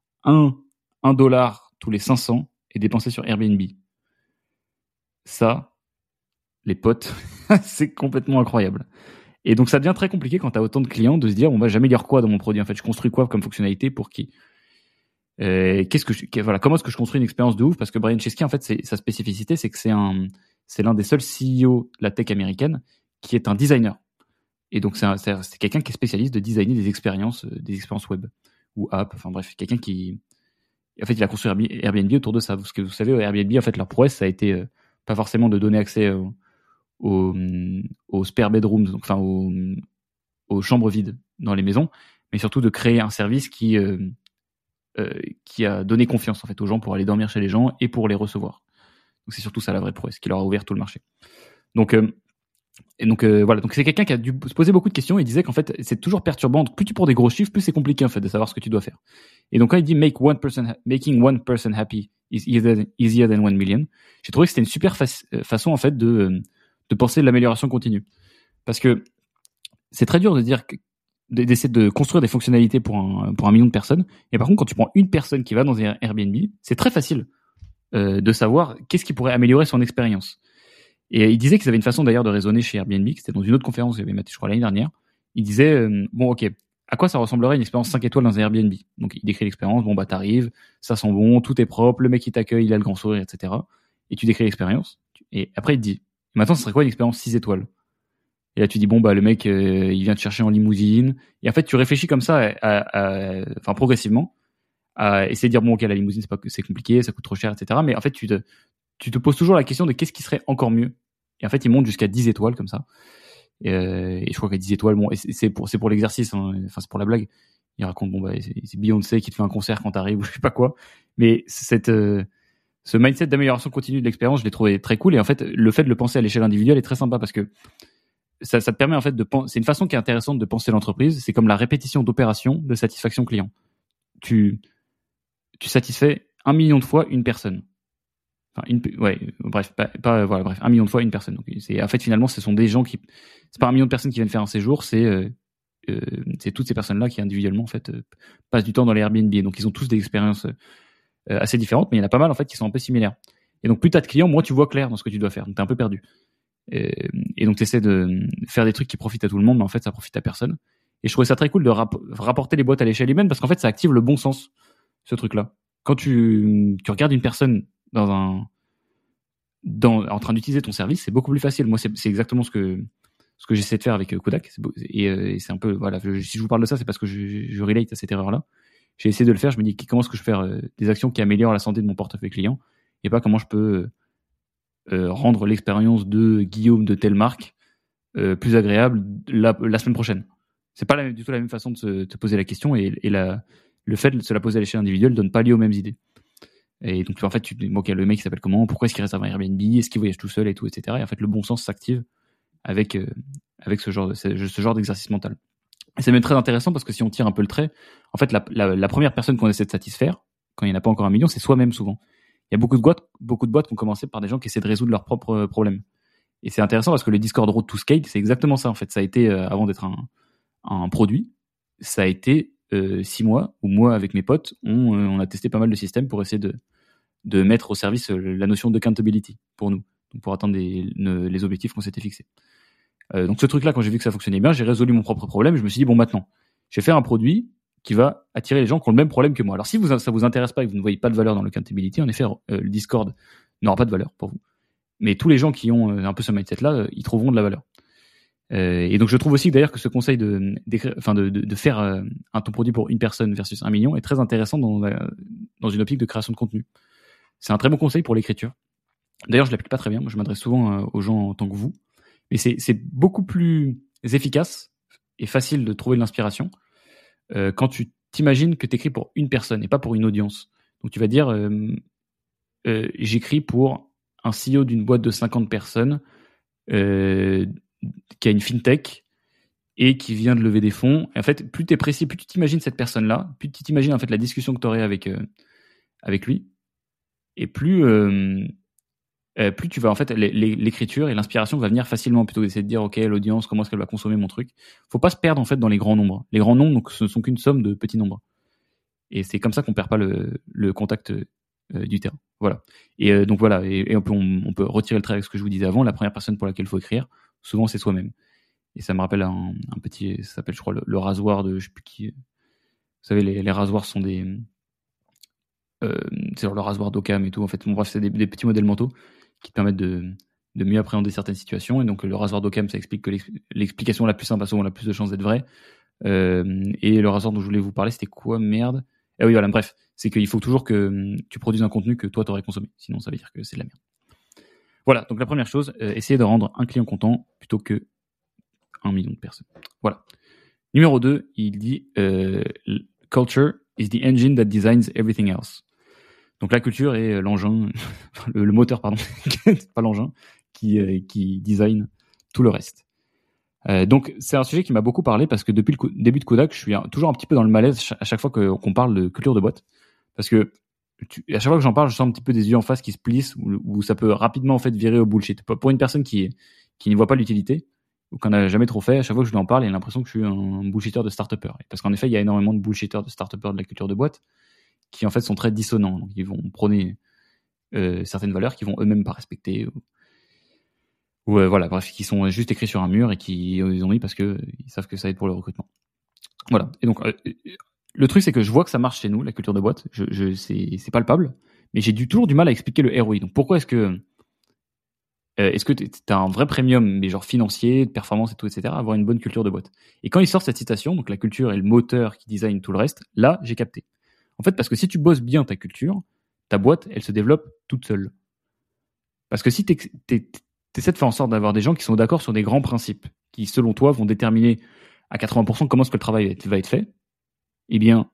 $1 tous les 500 est dépensé sur Airbnb. Ça, les potes, c'est complètement incroyable. Et donc ça devient très compliqué quand tu as autant de clients de se dire j'améliore quoi dans mon produit, en fait, je construis quoi comme fonctionnalité pour qui. Comment est-ce que je construis une expérience de ouf, parce que Brian Chesky, en fait, sa spécificité, c'est que c'est l'un des seuls CEO de la tech américaine qui est un designer. Et donc c'est quelqu'un qui est spécialiste de designer des expériences web ou app, enfin bref, quelqu'un qui en fait il a construit Airbnb autour de ça. Parce que vous savez, Airbnb, en fait, leur prouesse, ça a été pas forcément de donner accès aux spare bedrooms, donc enfin aux chambres vides dans les maisons, mais surtout de créer un service qui a donné confiance, en fait, aux gens pour aller dormir chez les gens et pour les recevoir. Donc c'est surtout ça la vraie prouesse qui leur a ouvert tout le marché. Donc voilà, donc c'est quelqu'un qui a dû se poser beaucoup de questions et il disait qu'en fait c'est toujours perturbant. Donc, plus tu prends des gros chiffres, plus c'est compliqué en fait de savoir ce que tu dois faire. Et donc quand il dit making one person happy is easier than 1 million, j'ai trouvé que c'était une super façon en fait de penser l'amélioration continue, parce que c'est très dur de dire d'essayer de construire des fonctionnalités pour un million de personnes. Et par contre, quand tu prends une personne qui va dans un Airbnb, c'est très facile de savoir qu'est-ce qui pourrait améliorer son expérience. Et il disait qu'ils avaient une façon d'ailleurs de raisonner chez Airbnb, c'était dans une autre conférence que j'avais matée, je crois, l'année dernière. Il disait, ok, à quoi ça ressemblerait une expérience 5 étoiles dans un Airbnb? Donc il décrit l'expérience, t'arrives, ça sent bon, tout est propre, le mec il t'accueille, il a le grand sourire, etc. Et tu décris l'expérience. Et après il te dit, maintenant ce serait quoi une expérience 6 étoiles? Et là tu dis, le mec il vient te chercher en limousine. Et en fait tu réfléchis comme ça, progressivement, à essayer de dire, ok, la limousine c'est compliqué, ça coûte trop cher, etc. Mais en fait tu te poses toujours la question de qu'est-ce qui serait encore mieux. Et en fait, il monte jusqu'à 10 étoiles comme ça. Et je crois qu'à 10 étoiles, c'est pour l'exercice, hein. Enfin, c'est pour la blague. Il raconte, c'est Beyoncé qui te fait un concert quand t'arrives ou je sais pas quoi. Mais ce mindset d'amélioration continue de l'expérience, je l'ai trouvé très cool. Et en fait, le fait de le penser à l'échelle individuelle est très sympa parce que ça te permet en fait de penser. C'est une façon qui est intéressante de penser l'entreprise. C'est comme la répétition d'opérations de satisfaction client. Tu satisfais 1 million de fois une personne. Enfin, 1 million de fois une personne. Donc, en fait, finalement, ce sont des gens c'est pas 1 million de personnes qui viennent faire un séjour, c'est toutes ces personnes-là qui individuellement, en fait, passent du temps dans les Airbnb. Donc, ils ont tous des expériences assez différentes, mais il y en a pas mal, en fait, qui sont un peu similaires. Et donc, plus t'as de clients, moins tu vois clair dans ce que tu dois faire. Donc, t'es un peu perdu. Et donc, t'essaies de faire des trucs qui profitent à tout le monde, mais en fait, ça profite à personne. Et je trouvais ça très cool de rapporter les boîtes à l'échelle humaine, parce qu'en fait, ça active le bon sens, ce truc-là. Quand tu regardes une personne en train d'utiliser ton service, c'est beaucoup plus facile. Moi, c'est exactement ce que j'essaie de faire avec Kodak. Et c'est un peu, voilà, si je vous parle de ça, c'est parce que je relate à cette erreur-là. J'ai essayé de le faire. Je me dis, comment est-ce que je peux faire des actions qui améliorent la santé de mon portefeuille client, et pas comment je peux rendre l'expérience de Guillaume de telle marque plus agréable la semaine prochaine. C'est pas du tout la même façon de se poser la question, et le fait de se la poser à l'échelle individuelle donne pas lieu aux mêmes idées. Et donc, en fait, le mec il s'appelle comment? Pourquoi est-ce qu'il réserve un Airbnb? Est-ce qu'il voyage tout seul et tout, etc. Et en fait, le bon sens s'active avec ce genre d'exercice mental. Et c'est même très intéressant parce que si on tire un peu le trait, en fait, la première personne qu'on essaie de satisfaire, quand il n'y en a pas encore 1 million, c'est soi-même souvent. Il y a beaucoup de boîtes qui ont commencé par des gens qui essaient de résoudre leurs propres problèmes. Et c'est intéressant parce que le Discord Road to Scale, c'est exactement ça, en fait. Ça a été, avant d'être un produit, ça a été 6 mois où moi, avec mes potes, on a testé pas mal de systèmes pour essayer de mettre au service la notion de accountability pour nous, donc pour atteindre les objectifs qu'on s'était fixés. Donc ce truc-là, quand j'ai vu que ça fonctionnait bien, j'ai résolu mon propre problème. Je me suis dit, maintenant, je vais faire un produit qui va attirer les gens qui ont le même problème que moi. Alors si ça vous intéresse pas et que vous ne voyez pas de valeur dans le accountability, en effet, le Discord n'aura pas de valeur pour vous. Mais tous les gens qui ont un peu ce mindset-là, ils trouveront de la valeur. Et donc je trouve aussi d'ailleurs que ce conseil de faire un ton produit pour une personne versus 1 million est très intéressant dans une optique de création de contenu. C'est un très bon conseil pour l'écriture. D'ailleurs, je l'applique pas très bien. Moi, je m'adresse souvent aux gens en tant que vous. Mais c'est beaucoup plus efficace et facile de trouver de l'inspiration quand tu t'imagines que tu écris pour une personne et pas pour une audience. Donc tu vas dire j'écris pour un CEO d'une boîte de 50 personnes qui a une fintech et qui vient de lever des fonds. Et en fait, plus tu es précis, plus tu t'imagines cette personne-là, plus tu t'imagines en fait la discussion que tu aurais avec lui, et plus tu vas en fait l'écriture et l'inspiration va venir facilement plutôt que d'essayer de dire ok, l'audience, comment est-ce qu'elle va consommer mon truc. Faut pas se perdre en fait dans les grands nombres. Les grands nombres, donc, ce ne sont qu'une somme de petits nombres. Et c'est comme ça qu'on perd pas le contact du terrain. Voilà. Et donc voilà. Et on peut retirer le trait avec ce que je vous disais avant. La première personne pour laquelle il faut écrire, souvent c'est soi-même. Et ça me rappelle un petit, ça s'appelle je crois le rasoir de, je sais plus qui. Vous savez, les rasoirs sont des, c'est genre le rasoir d'Occam et tout. En fait, bon, bref, c'est des petits modèles mentaux qui te permettent de mieux appréhender certaines situations. Et donc le rasoir d'Occam, ça explique que l'explication la plus simple a souvent la plus de chances d'être vraie. Et le rasoir dont je voulais vous parler, c'était quoi, merde? Ah oui, voilà, bref, c'est qu'il faut toujours que tu produises un contenu que toi t'aurais consommé. Sinon, ça veut dire que c'est de la merde. Voilà, donc la première chose, essayer de rendre un client content plutôt que 1 million de personnes. Voilà. Numéro 2, il dit Culture is the engine that designs everything else. Donc la culture est l'engin, le moteur, pardon, pas l'engin, qui design tout le reste. Donc c'est un sujet qui m'a beaucoup parlé parce que depuis le début de Kodak, je suis toujours un petit peu dans le malaise à chaque fois qu'on parle de culture de boîte. Parce que à chaque fois que j'en parle, je sens un petit peu des yeux en face qui se plissent où ça peut rapidement en fait virer au bullshit. Pour une personne qui n'y voit pas l'utilité ou qu'on n'a jamais trop fait, à chaque fois que je lui en parle, il a l'impression que je suis un bullshitter de start-upper. Parce qu'en effet, il y a énormément de bullshitters de start-upper de la culture de boîte qui en fait sont très dissonants. Donc ils vont prôner certaines valeurs qu'ils vont eux-mêmes pas respecter ou voilà, bref, qui sont juste écrits sur un mur et qui ils ont mis parce que ils savent que ça aide pour le recrutement. Voilà. Et donc le truc c'est que je vois que ça marche chez nous, la culture de boîte. C'est palpable, mais j'ai toujours du mal à expliquer le ROI. Donc pourquoi est-ce que t'as un vrai premium, mais genre financier, de performance et tout, etc., avoir une bonne culture de boîte. Et quand il sort cette citation, donc la culture est le moteur qui design tout le reste, là, j'ai capté. En fait, parce que si tu bosses bien ta culture, ta boîte, elle se développe toute seule. Parce que si t'essaies de faire en sorte d'avoir des gens qui sont d'accord sur des grands principes, qui, selon toi, vont déterminer à 80% comment est-ce que le travail va être fait, eh bien,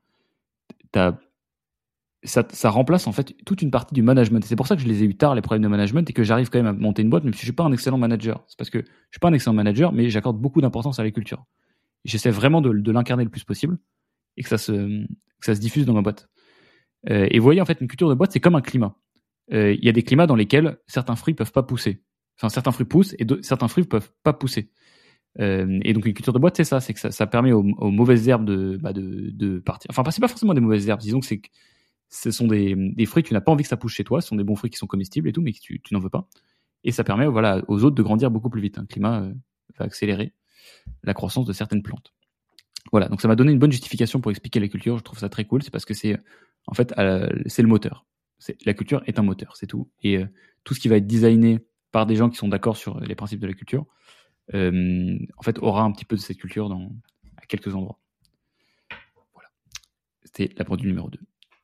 ça remplace en fait toute une partie du management. Et c'est pour ça que je les ai eu tard, les problèmes de management, et que j'arrive quand même à monter une boîte, même si je suis pas un excellent manager. C'est parce que je suis pas un excellent manager, mais j'accorde beaucoup d'importance à la culture. J'essaie vraiment de l'incarner le plus possible et que ça se diffuse dans ma boîte. Et vous voyez, en fait, une culture de boîte, c'est comme un climat. Il y a des climats dans lesquels certains fruits peuvent pas pousser. Enfin, certains fruits poussent et certains fruits peuvent pas pousser. Et donc une culture de boîte, c'est ça, c'est que ça permet aux mauvaises herbes de partir. Enfin, c'est pas forcément des mauvaises herbes. Disons que ce sont des fruits que tu n'as pas envie que ça pousse chez toi. Ce sont des bons fruits qui sont comestibles et tout, mais que tu n'en veux pas. Et ça permet, voilà, aux autres de grandir beaucoup plus vite. Un climat va accélérer la croissance de certaines plantes. Voilà, donc ça m'a donné une bonne justification pour expliquer la culture. Je trouve ça très cool. C'est parce que c'est, en fait, c'est le moteur. La culture est un moteur, c'est tout. Et tout ce qui va être designé par des gens qui sont d'accord sur les principes de la culture, en fait, aura un petit peu de cette culture à quelques endroits. Voilà. C'était la pendule numéro 2.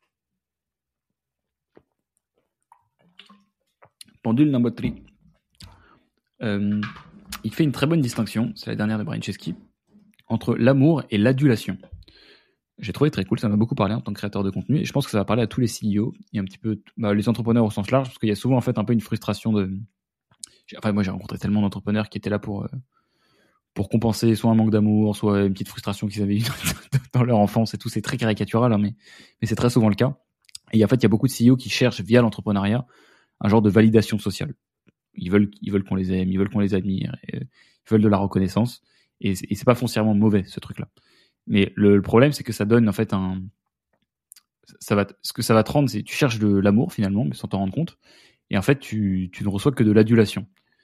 Pendule number 3. Il fait une très bonne distinction, c'est la dernière de Brian Chesky, entre l'amour et l'adulation. J'ai trouvé très cool, ça m'a beaucoup parlé en tant que créateur de contenu, et je pense que ça va parler à tous les CEO et un petit peu les entrepreneurs au sens large, parce qu'il y a souvent en fait un peu une frustration Enfin, moi j'ai rencontré tellement d'entrepreneurs qui étaient là pour compenser soit un manque d'amour, soit une petite frustration qu'ils avaient eue dans leur enfance et tout. C'est très caricatural, hein, mais c'est très souvent le cas. Et en fait, il y a beaucoup de CEO qui cherchent via l'entrepreneuriat un genre de validation sociale. Ils veulent qu'on les aime, ils veulent qu'on les admire, ils veulent de la reconnaissance. Et c'est pas foncièrement mauvais, ce truc-là. Mais le problème, c'est que ça donne en fait ce que ça va te rendre, c'est tu cherches de l'amour finalement, mais sans t'en rendre compte. Et en fait, tu ne reçois que de l'adulation.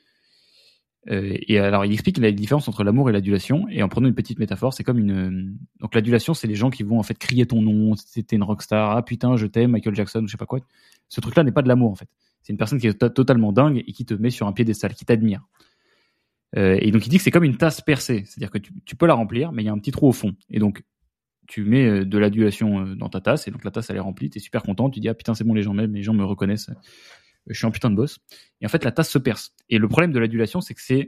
Et alors, il explique la différence entre l'amour et l'adulation. Et en prenant une petite métaphore, c'est comme donc l'adulation, c'est les gens qui vont en fait crier ton nom. C'était une rockstar. Ah putain, je t'aime, Michael Jackson, ou je sais pas quoi. Ce truc-là n'est pas de l'amour en fait. C'est une personne qui est totalement dingue et qui te met sur un piédestal, qui t'admire. Et donc il dit que c'est comme une tasse percée, c'est-à-dire que tu peux la remplir, mais il y a un petit trou au fond. Et donc tu mets de l'adulation dans ta tasse, et donc la tasse elle est remplie, t'es super content, tu dis ah putain c'est bon, les gens m'aiment, les gens me reconnaissent, je suis un putain de boss. Et en fait la tasse se perce. Et le problème de l'adulation, c'est que c'est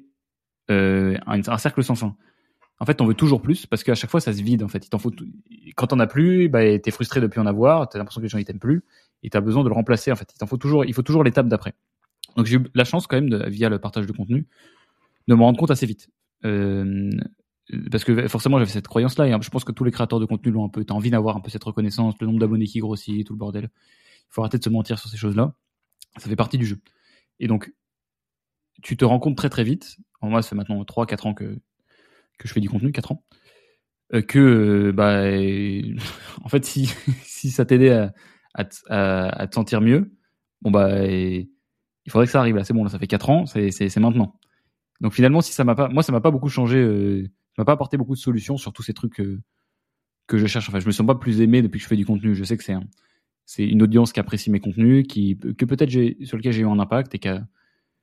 un cercle sans fin. En fait, t'en veux toujours plus parce qu'à chaque fois ça se vide. En fait, il t'en faut quand t'en as plus, bah t'es frustré de plus en avoir, t'as l'impression que les gens ils t'aiment plus, et t'as besoin de le remplacer. En fait, il faut toujours l'étape d'après. Donc j'ai eu la chance quand même via le partage de contenu de me rendre compte assez vite. Parce que forcément j'avais cette croyance là, et je pense que tous les créateurs de contenu l'ont un peu. T'as envie d'avoir un peu cette reconnaissance, le nombre d'abonnés qui grossit, tout le bordel. Il faut arrêter de se mentir sur ces choses-là. Ça fait partie du jeu. Et donc tu te rends compte très très vite. Moi ça fait maintenant 3-4 ans que je fais du contenu, 4 ans, que en fait si ça t'aidait à te sentir mieux, bon bah il faudrait que ça arrive là. C'est bon, là ça fait 4 ans, c'est maintenant. Donc finalement, si ça m'a pas beaucoup changé, ça m'a pas apporté beaucoup de solutions sur tous ces trucs que je cherche. Enfin, je me sens pas plus aimé depuis que je fais du contenu. Je sais que c'est une audience qui apprécie mes contenus, que peut-être sur lequel j'ai eu un impact et qui a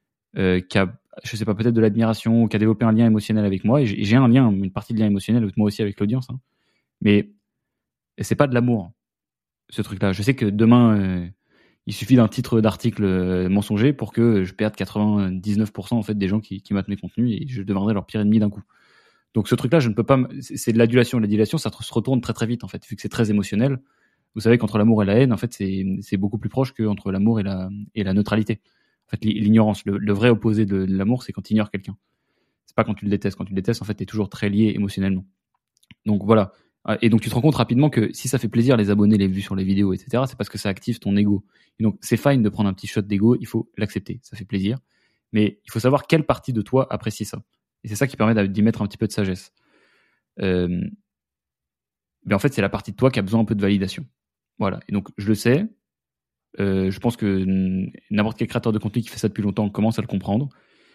je sais pas, peut-être de l'admiration, ou qui a développé un lien émotionnel avec moi. Et j'ai un lien, une partie de lien émotionnel moi aussi avec l'audience. Hein. Mais c'est pas de l'amour, ce truc-là. Je sais que demain, il suffit d'un titre d'article mensonger pour que je perde 99% en fait des gens qui matent mes contenus, et je deviendrai leur pire ennemi d'un coup. Donc ce truc-là, je ne peux pas. C'est de l'adulation. L'adulation, ça se retourne très très vite en fait, vu que c'est très émotionnel. Vous savez qu'entre l'amour et la haine, en fait, c'est beaucoup plus proche qu'entre l'amour et la neutralité. En fait, l'ignorance, le vrai opposé de l'amour, c'est quand tu ignores quelqu'un. C'est pas quand tu le détestes. Quand tu le détestes, en fait, t'es toujours très lié émotionnellement. Donc voilà. Et donc tu te rends compte rapidement que si ça fait plaisir les abonnés, les vues sur les vidéos, etc., c'est parce que ça active ton ego. Et donc c'est fine de prendre un petit shot d'ego, il faut l'accepter, ça fait plaisir. Mais il faut savoir quelle partie de toi apprécie ça. Et c'est ça qui permet d'y mettre un petit peu de sagesse. Mais en fait, c'est la partie de toi qui a besoin un peu de validation. Voilà. Et donc je le sais. Je pense que n'importe quel créateur de contenu qui fait ça depuis longtemps commence à le comprendre.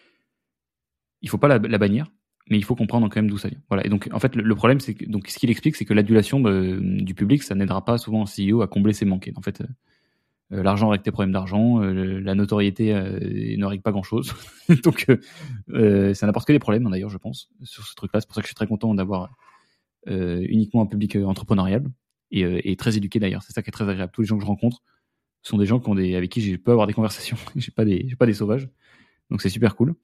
Il faut pas la bannir, mais il faut comprendre quand même d'où ça vient. Voilà. Et donc, en fait, le problème, c'est que, donc, ce qu'il explique, c'est que l'adulation du public, ça n'aidera pas souvent un CEO à combler ses manques. En fait, l'argent règle tes problèmes d'argent, la notoriété ne règle pas grand-chose. Donc, ça n'apporte que des problèmes, d'ailleurs, je pense, sur ce truc-là. C'est pour ça que je suis très content d'avoir uniquement un public entrepreneurial et très éduqué, d'ailleurs. C'est ça qui est très agréable. Tous les gens que je rencontre sont des gens avec qui je peux avoir des conversations. j'ai pas des sauvages. Donc, c'est super cool.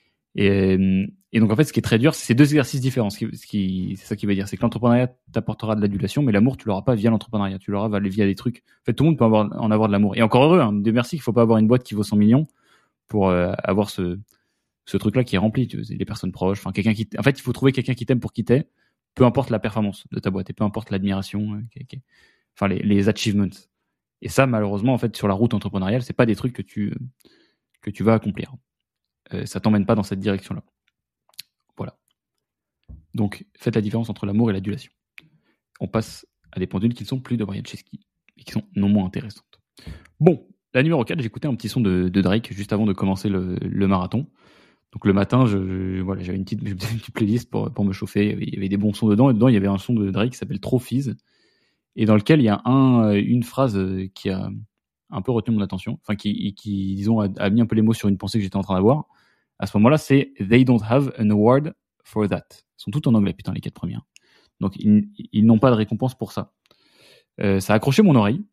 Et donc en fait, ce qui est très dur, c'est ces deux exercices différents. C'est ça qui veut dire, c'est que l'entrepreneuriat t'apportera de l'adulation, mais l'amour, tu l'auras pas via l'entrepreneuriat, tu l'auras via des trucs. En fait, tout le monde peut en avoir de l'amour. Et encore heureux, hein, Dieu merci qu'il faut pas avoir une boîte qui vaut 100 millions pour avoir ce truc-là qui est rempli. Tu vois, les personnes proches, enfin quelqu'un qui, en fait, il faut trouver quelqu'un qui t'aime pour qui t'es, peu importe la performance de ta boîte et peu importe l'admiration, enfin les achievements. Et ça, malheureusement, en fait, sur la route entrepreneuriale, c'est pas des trucs que tu vas accomplir. Ça t'emmène pas dans cette direction-là. Voilà. Donc, faites la différence entre l'amour et l'adulation. On passe à des pendules qui ne sont plus de Brian Chesky et qui sont non moins intéressantes. Bon, la numéro 4, j'écoutais un petit son de Drake juste avant de commencer le marathon. Donc le matin, j'avais une petite playlist pour me chauffer. Il y avait des bons sons dedans, et dedans il y avait un son de Drake qui s'appelle Trophies, et dans lequel il y a une phrase qui a un peu retenu mon attention, enfin qui disons a mis un peu les mots sur une pensée que j'étais en train d'avoir. À ce moment-là, c'est They don't have an award for that. Ils sont tous en anglais, putain, les 4 premiers. Donc, ils n'ont pas de récompense pour ça. Ça a accroché mon oreille.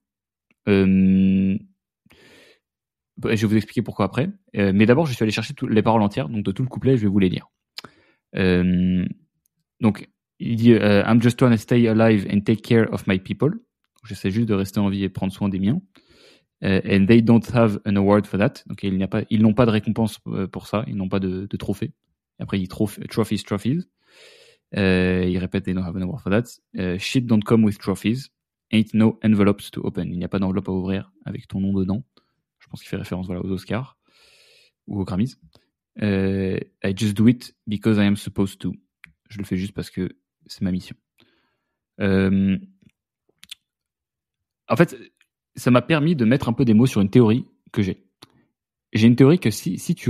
Je vais vous expliquer pourquoi après. Mais d'abord, je suis allé chercher les paroles entières, donc de tout le couplet, je vais vous les lire. Donc, il dit I'm just trying to stay alive and take care of my people. J'essaie juste de rester en vie et prendre soin des miens. And they don't have an award for that. Donc ils n'ont pas de récompense pour ça, ils n'ont pas de trophée. Et après il dit trophies. Il répète they don't have an award for that. Shit don't come with trophies. Ain't no envelopes to open. Il n'y a pas d'enveloppe à ouvrir avec ton nom dedans. Je pense qu'il fait référence aux Oscars ou aux Grammys. I just do it because I am supposed to. Je le fais juste parce que c'est ma mission. En fait, ça m'a permis de mettre un peu des mots sur une théorie que j'ai. J'ai une théorie que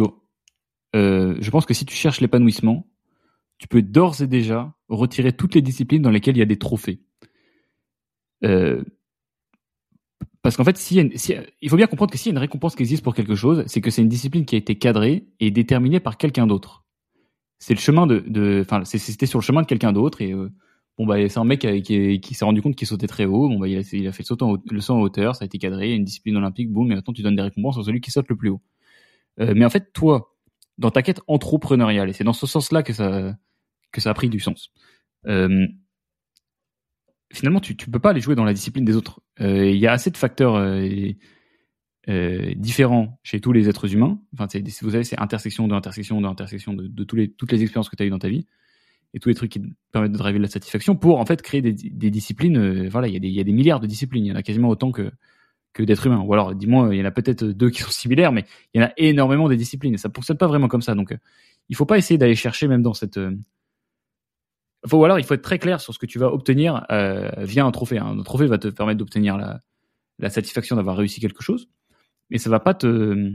je pense que si tu cherches l'épanouissement, tu peux d'ores et déjà retirer toutes les disciplines dans lesquelles il y a des trophées. parce qu'en fait, il faut bien comprendre que s'il y a une récompense qui existe pour quelque chose, c'est que c'est une discipline qui a été cadrée et déterminée par quelqu'un d'autre. C'est le chemin c'était sur le chemin de quelqu'un d'autre et bon bah c'est un mec qui s'est rendu compte qu'il sautait très haut. Bon bah il a fait le saut en hauteur, ça a été cadré, il y a une discipline olympique, boum, et maintenant tu donnes des récompenses à celui qui saute le plus haut. Mais en fait, toi, dans ta quête entrepreneuriale, et c'est dans ce sens-là que ça a pris du sens. Finalement, tu peux pas aller jouer dans la discipline des autres. Il y a assez de facteurs différents chez tous les êtres humains. Enfin, vous savez, c'est intersection de toutes les expériences que tu as eues dans ta vie et tous les trucs qui te permettent de driver de la satisfaction pour en fait créer des disciplines. Voilà, il y a des milliards de disciplines. Il y en a quasiment autant que d'êtres humains. Ou alors, dis-moi, il y en a peut-être 2 qui sont similaires, mais il y en a énormément des disciplines. Et ça fonctionne pas vraiment comme ça. Donc, il faut pas essayer d'aller chercher même dans cette ou alors, il faut être très clair sur ce que tu vas obtenir via un trophée. Un trophée va te permettre d'obtenir la satisfaction d'avoir réussi quelque chose, mais ça va pas te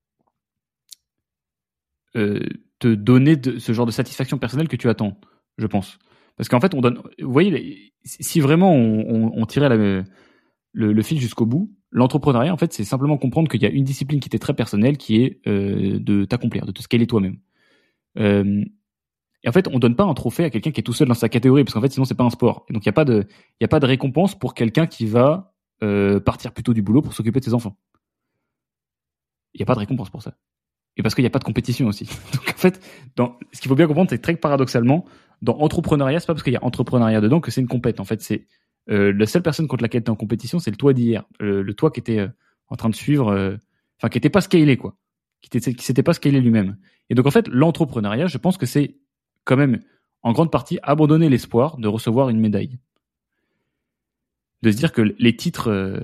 donner ce genre de satisfaction personnelle que tu attends, je pense. Parce qu'en fait, vous voyez, si vraiment on tirait le fil jusqu'au bout, l'entrepreneuriat, en fait, c'est simplement comprendre qu'il y a une discipline qui t'est très personnelle, qui est de t'accomplir, de te scaler toi-même. Et en fait, on donne pas un trophée à quelqu'un qui est tout seul dans sa catégorie, parce qu'en fait, sinon, c'est pas un sport. Et donc, il y a pas de récompense pour quelqu'un qui va partir plus tôt du boulot pour s'occuper de ses enfants. Il y a pas de récompense pour ça. Et parce qu'il y a pas de compétition aussi. Donc, en fait, ce qu'il faut bien comprendre, c'est que très paradoxalement, dans entrepreneuriat, c'est pas parce qu'il y a entrepreneuriat dedans que c'est une compète. En fait, c'est la seule personne contre laquelle tu es en compétition, c'est le toi d'hier. Le toi qui était en train de suivre, qui était pas scalé, quoi. Qui s'était pas scalé lui-même. Et donc, en fait, l'entrepreneuriat, je pense que c'est quand même, en grande partie, abandonner l'espoir de recevoir une médaille. De se dire que les titres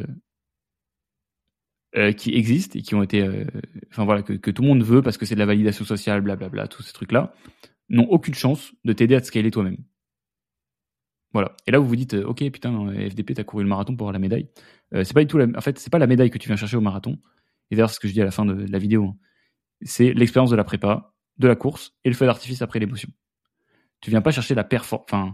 qui existent et qui ont été, que tout le monde veut parce que c'est de la validation sociale, blablabla, tous ces trucs-là, n'ont aucune chance de t'aider à te scaler toi-même. Voilà. Et là, vous vous dites, ok, putain, FDP, t'as couru le marathon pour avoir la médaille. C'est pas du tout en fait, c'est pas la médaille que tu viens chercher au marathon. Et d'ailleurs, c'est ce que je dis à la fin de la vidéo. Hein. C'est l'expérience de la prépa, de la course et le feu d'artifice après l'émotion. Tu viens pas chercher la performance. Enfin,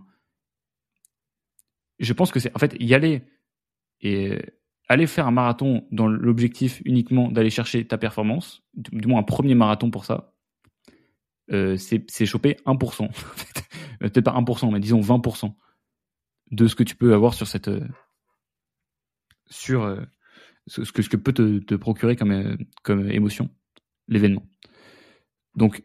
je pense que c'est en fait y aller et aller faire un marathon dans l'objectif uniquement d'aller chercher ta performance, du moins un premier marathon pour ça, c'est choper 1%. Peut-être pas 1%, mais disons 20% de ce que tu peux avoir sur cette ce que peut te procurer comme émotion l'événement. Donc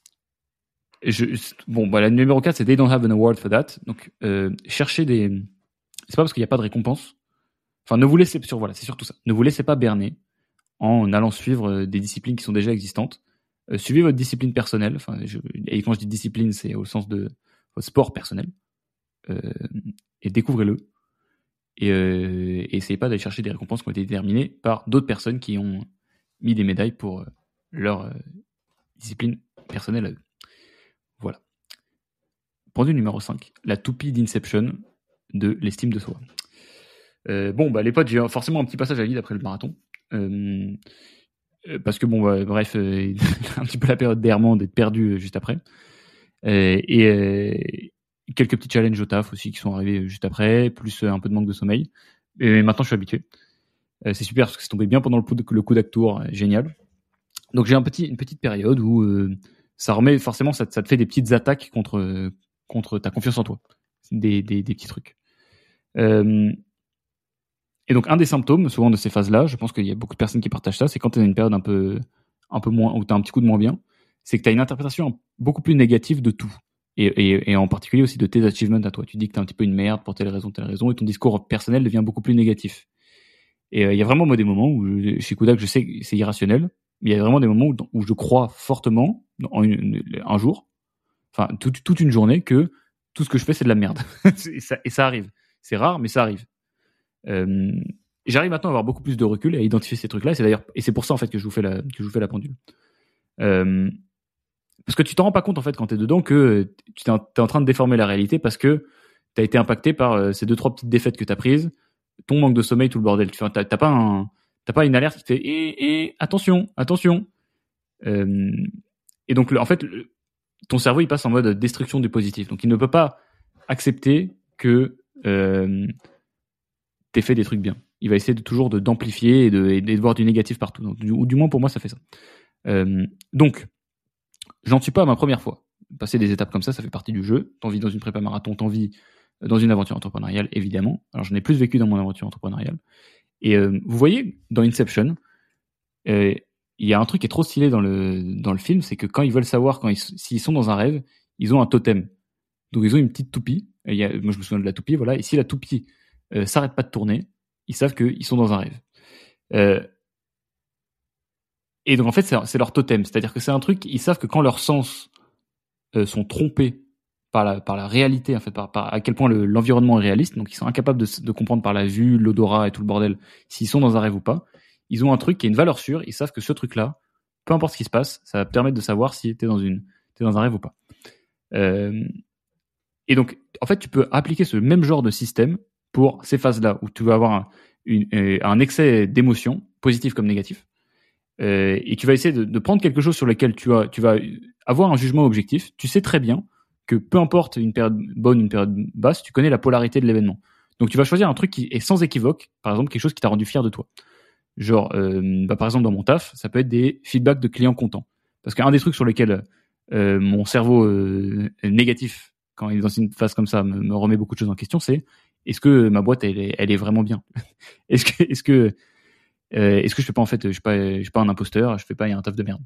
la numéro 4, c'est They don't have an award for that. Donc, chercher c'est pas parce qu'il n'y a pas de récompense. Enfin, ne vous laissez, c'est surtout ça. Ne vous laissez pas berner en allant suivre des disciplines qui sont déjà existantes. Suivez votre discipline personnelle. Enfin, et quand je dis discipline, c'est au sens de votre sport personnel. Et découvrez-le. Et essayez pas d'aller chercher des récompenses qui ont été déterminées par d'autres personnes qui ont mis des médailles pour leur discipline personnelle à eux. Voilà. Pendule numéro 5, la toupie d'Inception de l'estime de soi. Les potes, j'ai forcément un petit passage à vide après le marathon. Parce que bref, un petit peu la période d'errement, d'être perdu juste après. Et quelques petits challenges au taf aussi qui sont arrivés juste après, plus un peu de manque de sommeil. Et maintenant, je suis habitué. C'est super parce que c'est tombé bien pendant le coup d'actour, génial. Donc j'ai une petite période où ça remet forcément, ça te fait des petites attaques contre ta confiance en toi, des petits trucs. Et donc un des symptômes souvent de ces phases-là, je pense qu'il y a beaucoup de personnes qui partagent ça, c'est quand tu as une période un peu moins, où tu as un petit coup de moins bien, c'est que tu as une interprétation beaucoup plus négative de tout. Et en particulier aussi de tes achievements à toi. Tu dis que t'es un petit peu une merde pour telle raison, et ton discours personnel devient beaucoup plus négatif. Et il y a vraiment des moments où, chez Kudak, je sais que c'est irrationnel, mais il y a vraiment des moments où je crois fortement, un jour, enfin toute une journée, que tout ce que je fais, c'est de la merde. et ça arrive. C'est rare, mais ça arrive. J'arrive maintenant à avoir beaucoup plus de recul et à identifier ces trucs-là. Et c'est pour ça en fait que je vous fais la pendule. Parce que tu t'en rends pas compte en fait quand t'es dedans que t'es en train de déformer la réalité parce que t'as été impacté par ces 2-3 petites défaites que t'as prises, ton manque de sommeil, tout le bordel. T'as pas une alerte qui te fait attention. Et donc en fait ton cerveau il passe en mode destruction du positif. Donc il ne peut pas accepter que t'aies fait des trucs bien. il va essayer toujours d'amplifier et de voir du négatif partout. Donc, ou du moins pour moi, ça fait ça. Donc, j'en suis pas à ma première fois. Passer des étapes comme ça fait partie du jeu. T'en vis dans une prépa marathon, t'en vis dans une aventure entrepreneuriale, évidemment. Alors, j'en ai plus vécu dans mon aventure entrepreneuriale. Et vous voyez, dans Inception, il y a un truc qui est trop stylé dans le film, c'est que quand ils veulent savoir, s'ils sont dans un rêve, ils ont un totem. Donc, ils ont une petite toupie. Moi, je me souviens de la toupie, voilà. Et si la toupie s'arrête pas de tourner, ils savent qu'ils sont dans un rêve. Et donc, en fait, c'est leur totem. C'est-à-dire que c'est un truc, ils savent que quand leurs sens sont trompés par la réalité, en fait, par à quel point l'environnement est réaliste, donc ils sont incapables de comprendre par la vue, l'odorat et tout le bordel, s'ils sont dans un rêve ou pas. Ils ont un truc qui est une valeur sûre, ils savent que ce truc-là, peu importe ce qui se passe, ça va permettre de savoir si t'es dans un rêve ou pas. Et donc, en fait, tu peux appliquer ce même genre de système pour ces phases-là, où tu vas avoir un excès d'émotions, positif comme négatif, et tu vas essayer de prendre quelque chose sur lequel tu vas avoir un jugement objectif. Tu sais très bien que peu importe une période bonne, une période basse, tu connais la polarité de l'événement. Donc, tu vas choisir un truc qui est sans équivoque, par exemple, quelque chose qui t'a rendu fier de toi. Genre, par exemple, dans mon taf, ça peut être des feedbacks de clients contents. Parce qu'un des trucs sur lesquels mon cerveau négatif, quand il est dans une phase comme ça, me remet beaucoup de choses en question, c'est est-ce que ma boîte, elle est vraiment bien? Est-ce que je fais pas, en fait, je suis pas un imposteur, je fais pas un taf de merde?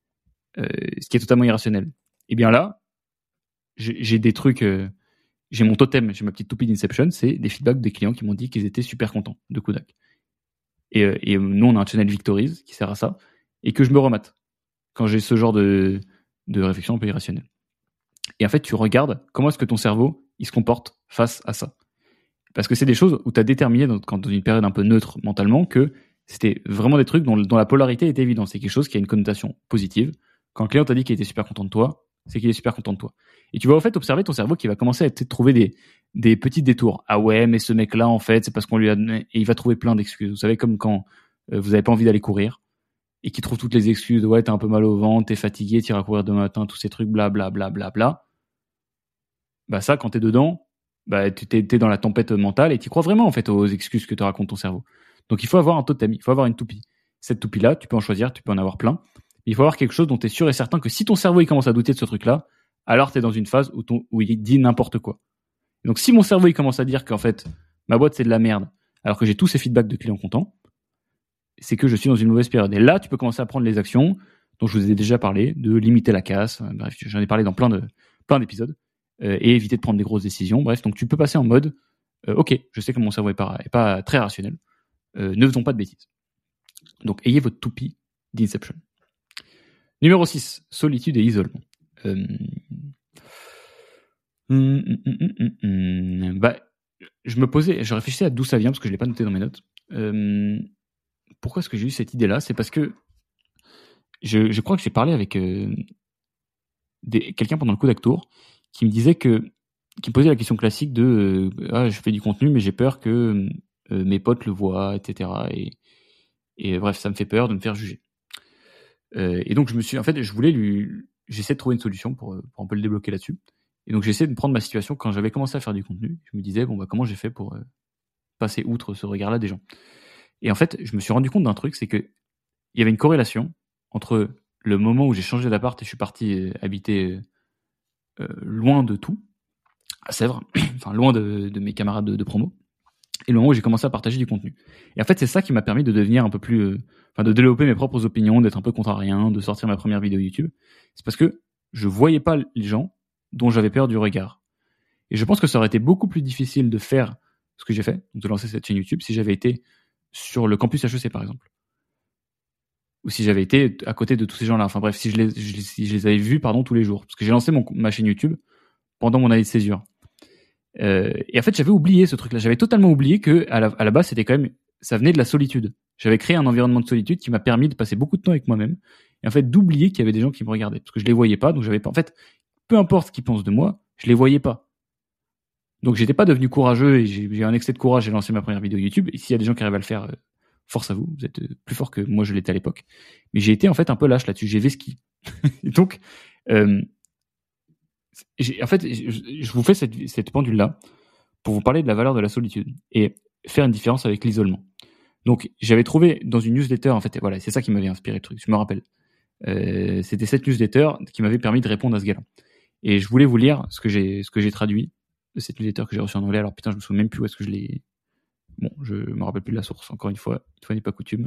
Ce qui est totalement irrationnel. Et bien là, j'ai des trucs, j'ai mon totem, j'ai ma petite toupie d'Inception, c'est des feedbacks des clients qui m'ont dit qu'ils étaient super contents de Kodak. Et nous, on a un channel Victories qui sert à ça, et que je me remate quand j'ai ce genre de réflexion un peu irrationnelle. Et en fait, tu regardes comment est-ce que ton cerveau, il se comporte face à ça. Parce que c'est des choses où tu as déterminé, dans une période un peu neutre mentalement, que c'était vraiment des trucs dont la polarité était évidente. C'est quelque chose qui a une connotation positive. Quand le client t'a dit qu'il était super content de toi, c'est qu'il est super content de toi. Et tu vas au fait observer ton cerveau qui va commencer à trouver des petits détours. Ah ouais, mais ce mec-là, en fait, c'est parce qu'on lui a donné... Et il va trouver plein d'excuses. Vous savez, comme quand vous avez pas envie d'aller courir et qu'il trouve toutes les excuses. Ouais, t'as un peu mal au ventre, t'es fatigué, t'iras courir demain matin, tous ces trucs, blablabla. Bla, bla, bla. Bah ça, quand t'es dedans, bah t'es dans la tempête mentale et t'y crois vraiment, en fait, aux excuses que te raconte ton cerveau. Donc il faut avoir un totem, il faut avoir une toupie. Cette toupie-là, tu peux en choisir, tu peux en avoir plein. Il faut avoir quelque chose dont t'es sûr et certain que si ton cerveau il commence à douter de ce truc-là, alors t'es dans une phase où il dit n'importe quoi. Donc si mon cerveau il commence à dire qu'en fait ma boîte c'est de la merde, alors que j'ai tous ces feedbacks de clients contents, c'est que je suis dans une mauvaise période. Et là, tu peux commencer à prendre les actions dont je vous ai déjà parlé, de limiter la casse. Bref, j'en ai parlé dans plein d'épisodes, et éviter de prendre des grosses décisions. Bref, donc tu peux passer en mode, ok, je sais que mon cerveau est pas très rationnel. Ne faisons pas de bêtises. Donc ayez votre toupie d'Inception. Numéro 6, solitude et isolement. Bah, je réfléchissais à d'où ça vient parce que je l'ai pas noté dans mes notes. Pourquoi est-ce que j'ai eu cette idée-là? C'est parce que je crois que j'ai parlé avec quelqu'un pendant le Kodak Tour qui me disait qui me posait la question classique de je fais du contenu mais j'ai peur que mes potes le voient, etc. Et bref, ça me fait peur de me faire juger. Et donc j'essaie de trouver une solution pour un peu le débloquer là-dessus. Et donc j'essaie de prendre ma situation quand j'avais commencé à faire du contenu. Je me disais comment j'ai fait pour passer outre ce regard-là des gens. Et en fait, je me suis rendu compte d'un truc, c'est que il y avait une corrélation entre le moment où j'ai changé d'appart et je suis parti habiter loin de tout, à Sèvres, enfin loin de mes camarades de promo, et le moment où j'ai commencé à partager du contenu. Et en fait, c'est ça qui m'a permis de devenir un peu plus, de développer mes propres opinions, d'être un peu contrariant, de sortir ma première vidéo YouTube. C'est parce que je voyais pas les gens dont j'avais peur du regard. Et je pense que ça aurait été beaucoup plus difficile de faire ce que j'ai fait, de lancer cette chaîne YouTube, si j'avais été sur le campus HEC par exemple. Ou si j'avais été à côté de tous ces gens-là. Enfin bref, si je les avais vus tous les jours. Parce que j'ai lancé ma chaîne YouTube pendant mon année de césure. Et en fait, j'avais oublié ce truc-là. J'avais totalement oublié que à la base, c'était quand même, ça venait de la solitude. J'avais créé un environnement de solitude qui m'a permis de passer beaucoup de temps avec moi-même. Et en fait, d'oublier qu'il y avait des gens qui me regardaient. Parce que je les voyais pas, donc j'avais pas, en fait, peu importe ce qu'ils pensent de moi, je les voyais pas. Donc j'étais pas devenu courageux et j'ai un excès de courage, j'ai lancé ma première vidéo YouTube. Et s'il y a des gens qui arrivent à le faire, force à vous, vous êtes plus fort que moi je l'étais à l'époque. Mais j'ai été en fait un peu lâche là-dessus, j'ai vesqui. Et donc, en fait, je vous fais cette pendule-là pour vous parler de la valeur de la solitude et faire une différence avec l'isolement. Donc, j'avais trouvé dans une newsletter, en fait, voilà, c'est ça qui m'avait inspiré le truc, je me rappelle. C'était cette newsletter qui m'avait permis de répondre à ce gars-là. Et je voulais vous lire ce que j'ai traduit de cette newsletter que j'ai reçue en anglais. Alors putain, je me souviens même plus où est-ce que je l'ai. Bon, je me rappelle plus de la source. Encore une fois n'est pas coutume.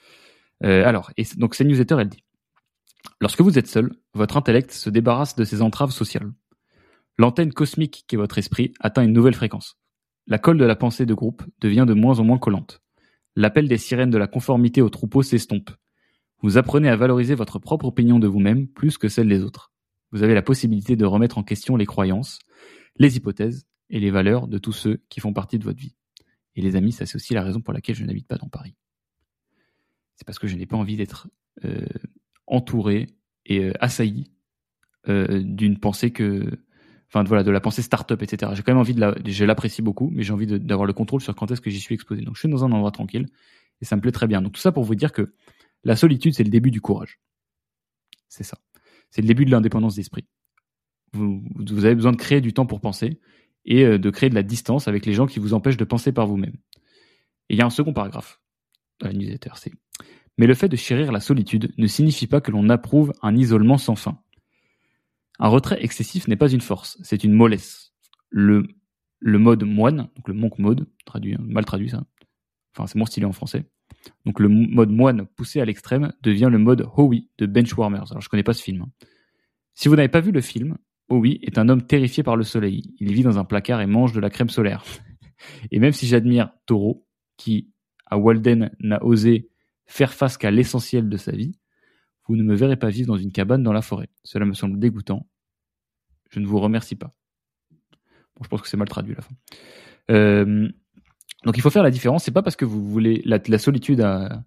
Donc cette newsletter, elle dit: lorsque vous êtes seul, votre intellect se débarrasse de ses entraves sociales. L'antenne cosmique qu'est votre esprit atteint une nouvelle fréquence. La colle de la pensée de groupe devient de moins en moins collante. L'appel des sirènes de la conformité au troupeau s'estompe. Vous apprenez à valoriser votre propre opinion de vous-même plus que celle des autres. Vous avez la possibilité de remettre en question les croyances, les hypothèses et les valeurs de tous ceux qui font partie de votre vie. Et les amis, ça c'est aussi la raison pour laquelle je n'habite pas dans Paris. C'est parce que je n'ai pas envie d'être entouré et assailli d'une pensée de la pensée start-up, etc. J'ai quand même envie je l'apprécie beaucoup, mais j'ai envie d'avoir le contrôle sur quand est-ce que j'y suis exposé. Donc je suis dans un endroit tranquille et ça me plaît très bien. Donc tout ça pour vous dire que la solitude, c'est le début du courage. C'est ça. C'est le début de l'indépendance d'esprit. Vous avez besoin de créer du temps pour penser et de créer de la distance avec les gens qui vous empêchent de penser par vous-même. Et il y a un second paragraphe dans la newsletter, c'est: mais le fait de chérir la solitude ne signifie pas que l'on approuve un isolement sans fin. Un retrait excessif n'est pas une force, c'est une mollesse. Le mode moine, donc le monk mode, mal traduit ça, enfin c'est moins stylé en français, donc le mode moine poussé à l'extrême devient le mode Howie de Benchwarmers. Alors je connais pas ce film. Si vous n'avez pas vu le film, Howie est un homme terrifié par le soleil. Il vit dans un placard et mange de la crème solaire. Et même si j'admire Taureau, qui, à Walden, n'a osé faire face qu'à l'essentiel de sa vie, vous ne me verrez pas vivre dans une cabane dans la forêt. Cela me semble dégoûtant. Je ne vous remercie pas. Bon, je pense que c'est mal traduit à la fin. Donc il faut faire la différence. C'est pas parce que vous voulez la solitude a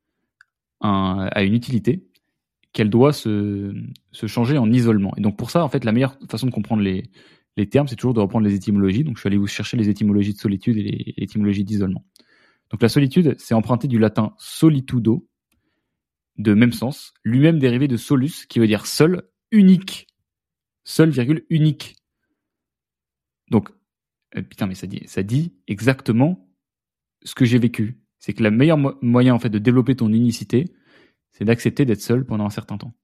une utilité qu'elle doit se changer en isolement. Et donc pour ça, en fait, la meilleure façon de comprendre les termes, c'est toujours de reprendre les étymologies. Donc je suis allé vous chercher les étymologies de solitude et les étymologies d'isolement. Donc la solitude, c'est emprunté du latin solitudo, de même sens, lui-même dérivé de solus, qui veut dire seul, unique. Seul, virgule, unique. Donc, putain, mais ça dit exactement ce que j'ai vécu. C'est que le meilleur moyen, en fait, de développer ton unicité, c'est d'accepter d'être seul pendant un certain temps.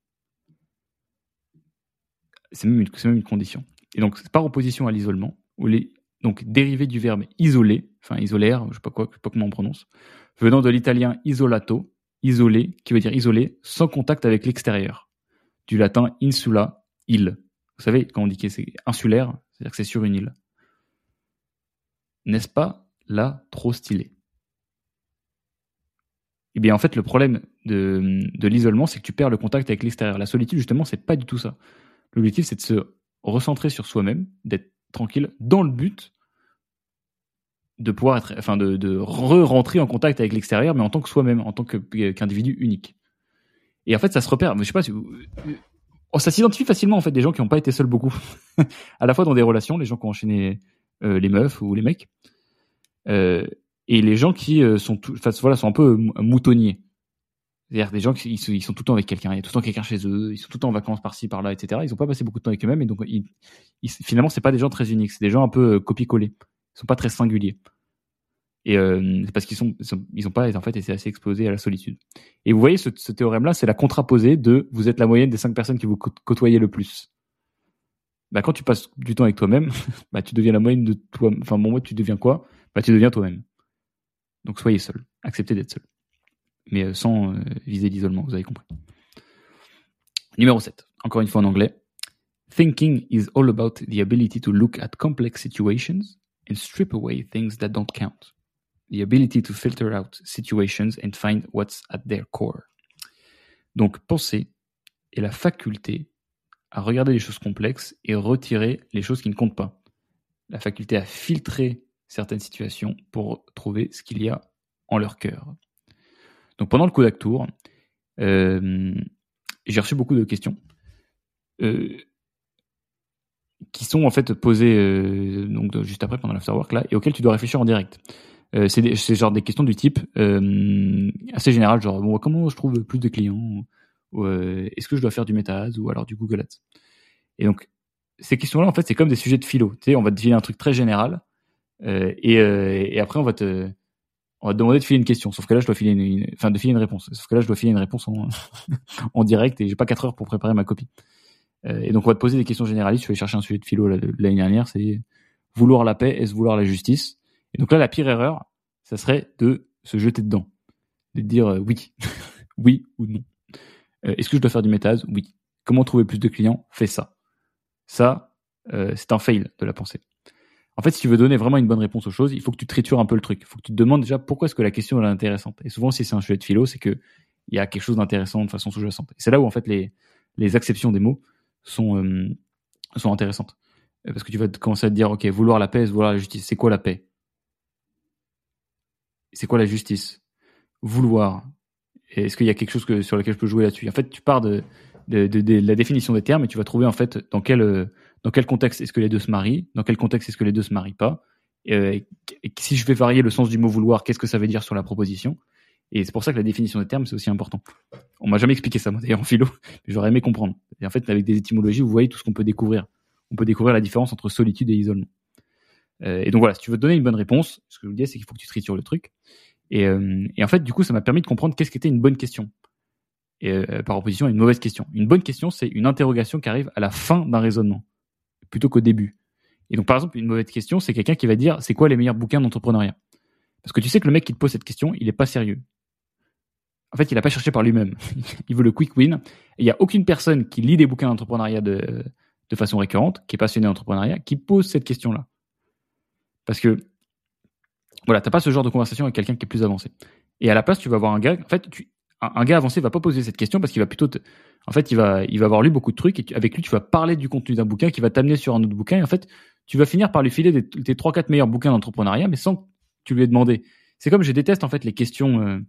C'est même une condition. Et donc, c'est par opposition à l'isolement, donc dérivé du verbe isoler, enfin isolaire, je sais pas comment on prononce, venant de l'italien isolato, isolé, qui veut dire isolé, sans contact avec l'extérieur. Du latin insula, île. Vous savez, quand on dit que c'est insulaire, c'est-à-dire que c'est sur une île. N'est-ce pas là trop stylé? Eh bien, en fait, le problème de l'isolement, c'est que tu perds le contact avec l'extérieur. La solitude, justement, c'est pas du tout ça. L'objectif, c'est de se recentrer sur soi-même, d'être tranquille, dans le but de pouvoir de rentrer en contact avec l'extérieur, mais en tant que soi-même, en tant qu'individu unique. Et en fait, ça se repère. Je sais pas si ça s'identifie facilement, en fait, des gens qui n'ont pas été seuls beaucoup. À la fois dans des relations, les gens qui ont enchaîné les meufs ou les mecs, et les gens qui sont un peu moutonniers. C'est-à-dire des gens qui ils sont tout le temps avec quelqu'un, il y a tout le temps quelqu'un chez eux, ils sont tout le temps en vacances par-ci, par-là, etc. Ils n'ont pas passé beaucoup de temps avec eux-mêmes, et donc finalement, c'est pas des gens très uniques, c'est des gens un peu copier-coller. Ils sont pas très singuliers. Et c'est parce qu'ils ont pas en fait été assez exposés à la solitude. Et vous voyez, ce théorème-là, c'est la contraposée de vous êtes la moyenne des 5 personnes qui vous côtoyez le plus. Bah, quand tu passes du temps avec toi-même, bah, tu deviens la moyenne de toi. Enfin, bon, moi, tu deviens quoi? Bah, tu deviens toi-même. Donc, soyez seul. Acceptez d'être seul. Mais sans viser l'isolement, vous avez compris. Numéro 7. Encore une fois en anglais. Thinking is all about the ability to look at complex situations and strip away things that don't count. The ability to filter out situations and find what's at their core. Donc, penser est la faculté à regarder les choses complexes et retirer les choses qui ne comptent pas. La faculté à filtrer certaines situations pour trouver ce qu'il y a en leur cœur. Donc pendant le Kodak Tour, j'ai reçu beaucoup de questions qui sont en fait posées donc juste après pendant l'afterwork là et auxquelles tu dois réfléchir en direct. C'est genre des questions du type assez général, genre bon, comment je trouve plus de clients, ou est-ce que je dois faire du Meta-Ads ou alors du Google Ads. Et donc ces questions-là en fait c'est comme des sujets de philo. Tu sais, on va te dire un truc très général et après on va te on va te demander de filer une question. Sauf que là, je dois filer de filer une réponse. Sauf que là, je dois filer une réponse en direct et j'ai pas 4 heures pour préparer ma copie. Et donc, on va te poser des questions généralistes. Je vais chercher un sujet de philo de l'année dernière. C'est vouloir la paix, est-ce vouloir la justice? Et donc là, la pire erreur, ça serait de se jeter dedans. De dire oui. Oui ou non. Est-ce que je dois faire du métase? Oui. Comment trouver plus de clients? Fais ça. Ça, c'est un fail de la pensée. En fait, si tu veux donner vraiment une bonne réponse aux choses, il faut que tu tritures un peu le truc. Il faut que tu te demandes déjà pourquoi est-ce que la question elle est intéressante. Et souvent, si c'est un sujet de philo, c'est que il y a quelque chose d'intéressant de façon sous-jacente. Et c'est là où en fait les acceptions des mots sont intéressantes. Parce que tu vas commencer à te dire, ok, vouloir la paix, vouloir la justice. C'est quoi la paix? C'est quoi la justice? Vouloir. Est-ce qu'il y a quelque chose sur lequel je peux jouer là-dessus? En fait, tu pars de la définition des termes et tu vas trouver en fait dans quel contexte est-ce que les deux se marient, dans quel contexte est-ce que les deux se marient pas, et si je vais varier le sens du mot vouloir, qu'est-ce que ça veut dire sur la proposition? Et c'est pour ça que la définition des termes c'est aussi important. On m'a jamais expliqué ça moi d'ailleurs en philo, mais j'aurais aimé comprendre. Et en fait avec des étymologies vous voyez tout ce qu'on peut découvrir. On peut découvrir la différence entre solitude et isolement. Et donc voilà, si tu veux te donner une bonne réponse, ce que je vous dis c'est qu'il faut que tu tritures le truc. Et en fait du coup ça m'a permis de comprendre qu'est-ce qu'était une bonne question. Par opposition à une mauvaise question. Une bonne question, c'est une interrogation qui arrive à la fin d'un raisonnement, plutôt qu'au début. Et donc, par exemple, une mauvaise question, c'est quelqu'un qui va dire c'est quoi les meilleurs bouquins d'entrepreneuriat? Parce que tu sais que le mec qui te pose cette question, il est pas sérieux. En fait, il a pas cherché par lui-même. Il veut le quick win. Et il y a aucune personne qui lit des bouquins d'entrepreneuriat de façon récurrente, qui est passionnée d'entrepreneuriat, qui pose cette question-là. Parce que, voilà, t'as pas ce genre de conversation avec quelqu'un qui est plus avancé. Et à la place, tu vas avoir un gars, en fait, un gars avancé va pas poser cette question parce qu'il va plutôt en fait, il va avoir lu beaucoup de trucs et avec lui, tu vas parler du contenu d'un bouquin qui va t'amener sur un autre bouquin et en fait, tu vas finir par lui filer tes 3-4 meilleurs bouquins d'entrepreneuriat mais sans que tu lui aies demandé. C'est comme je déteste en fait les questions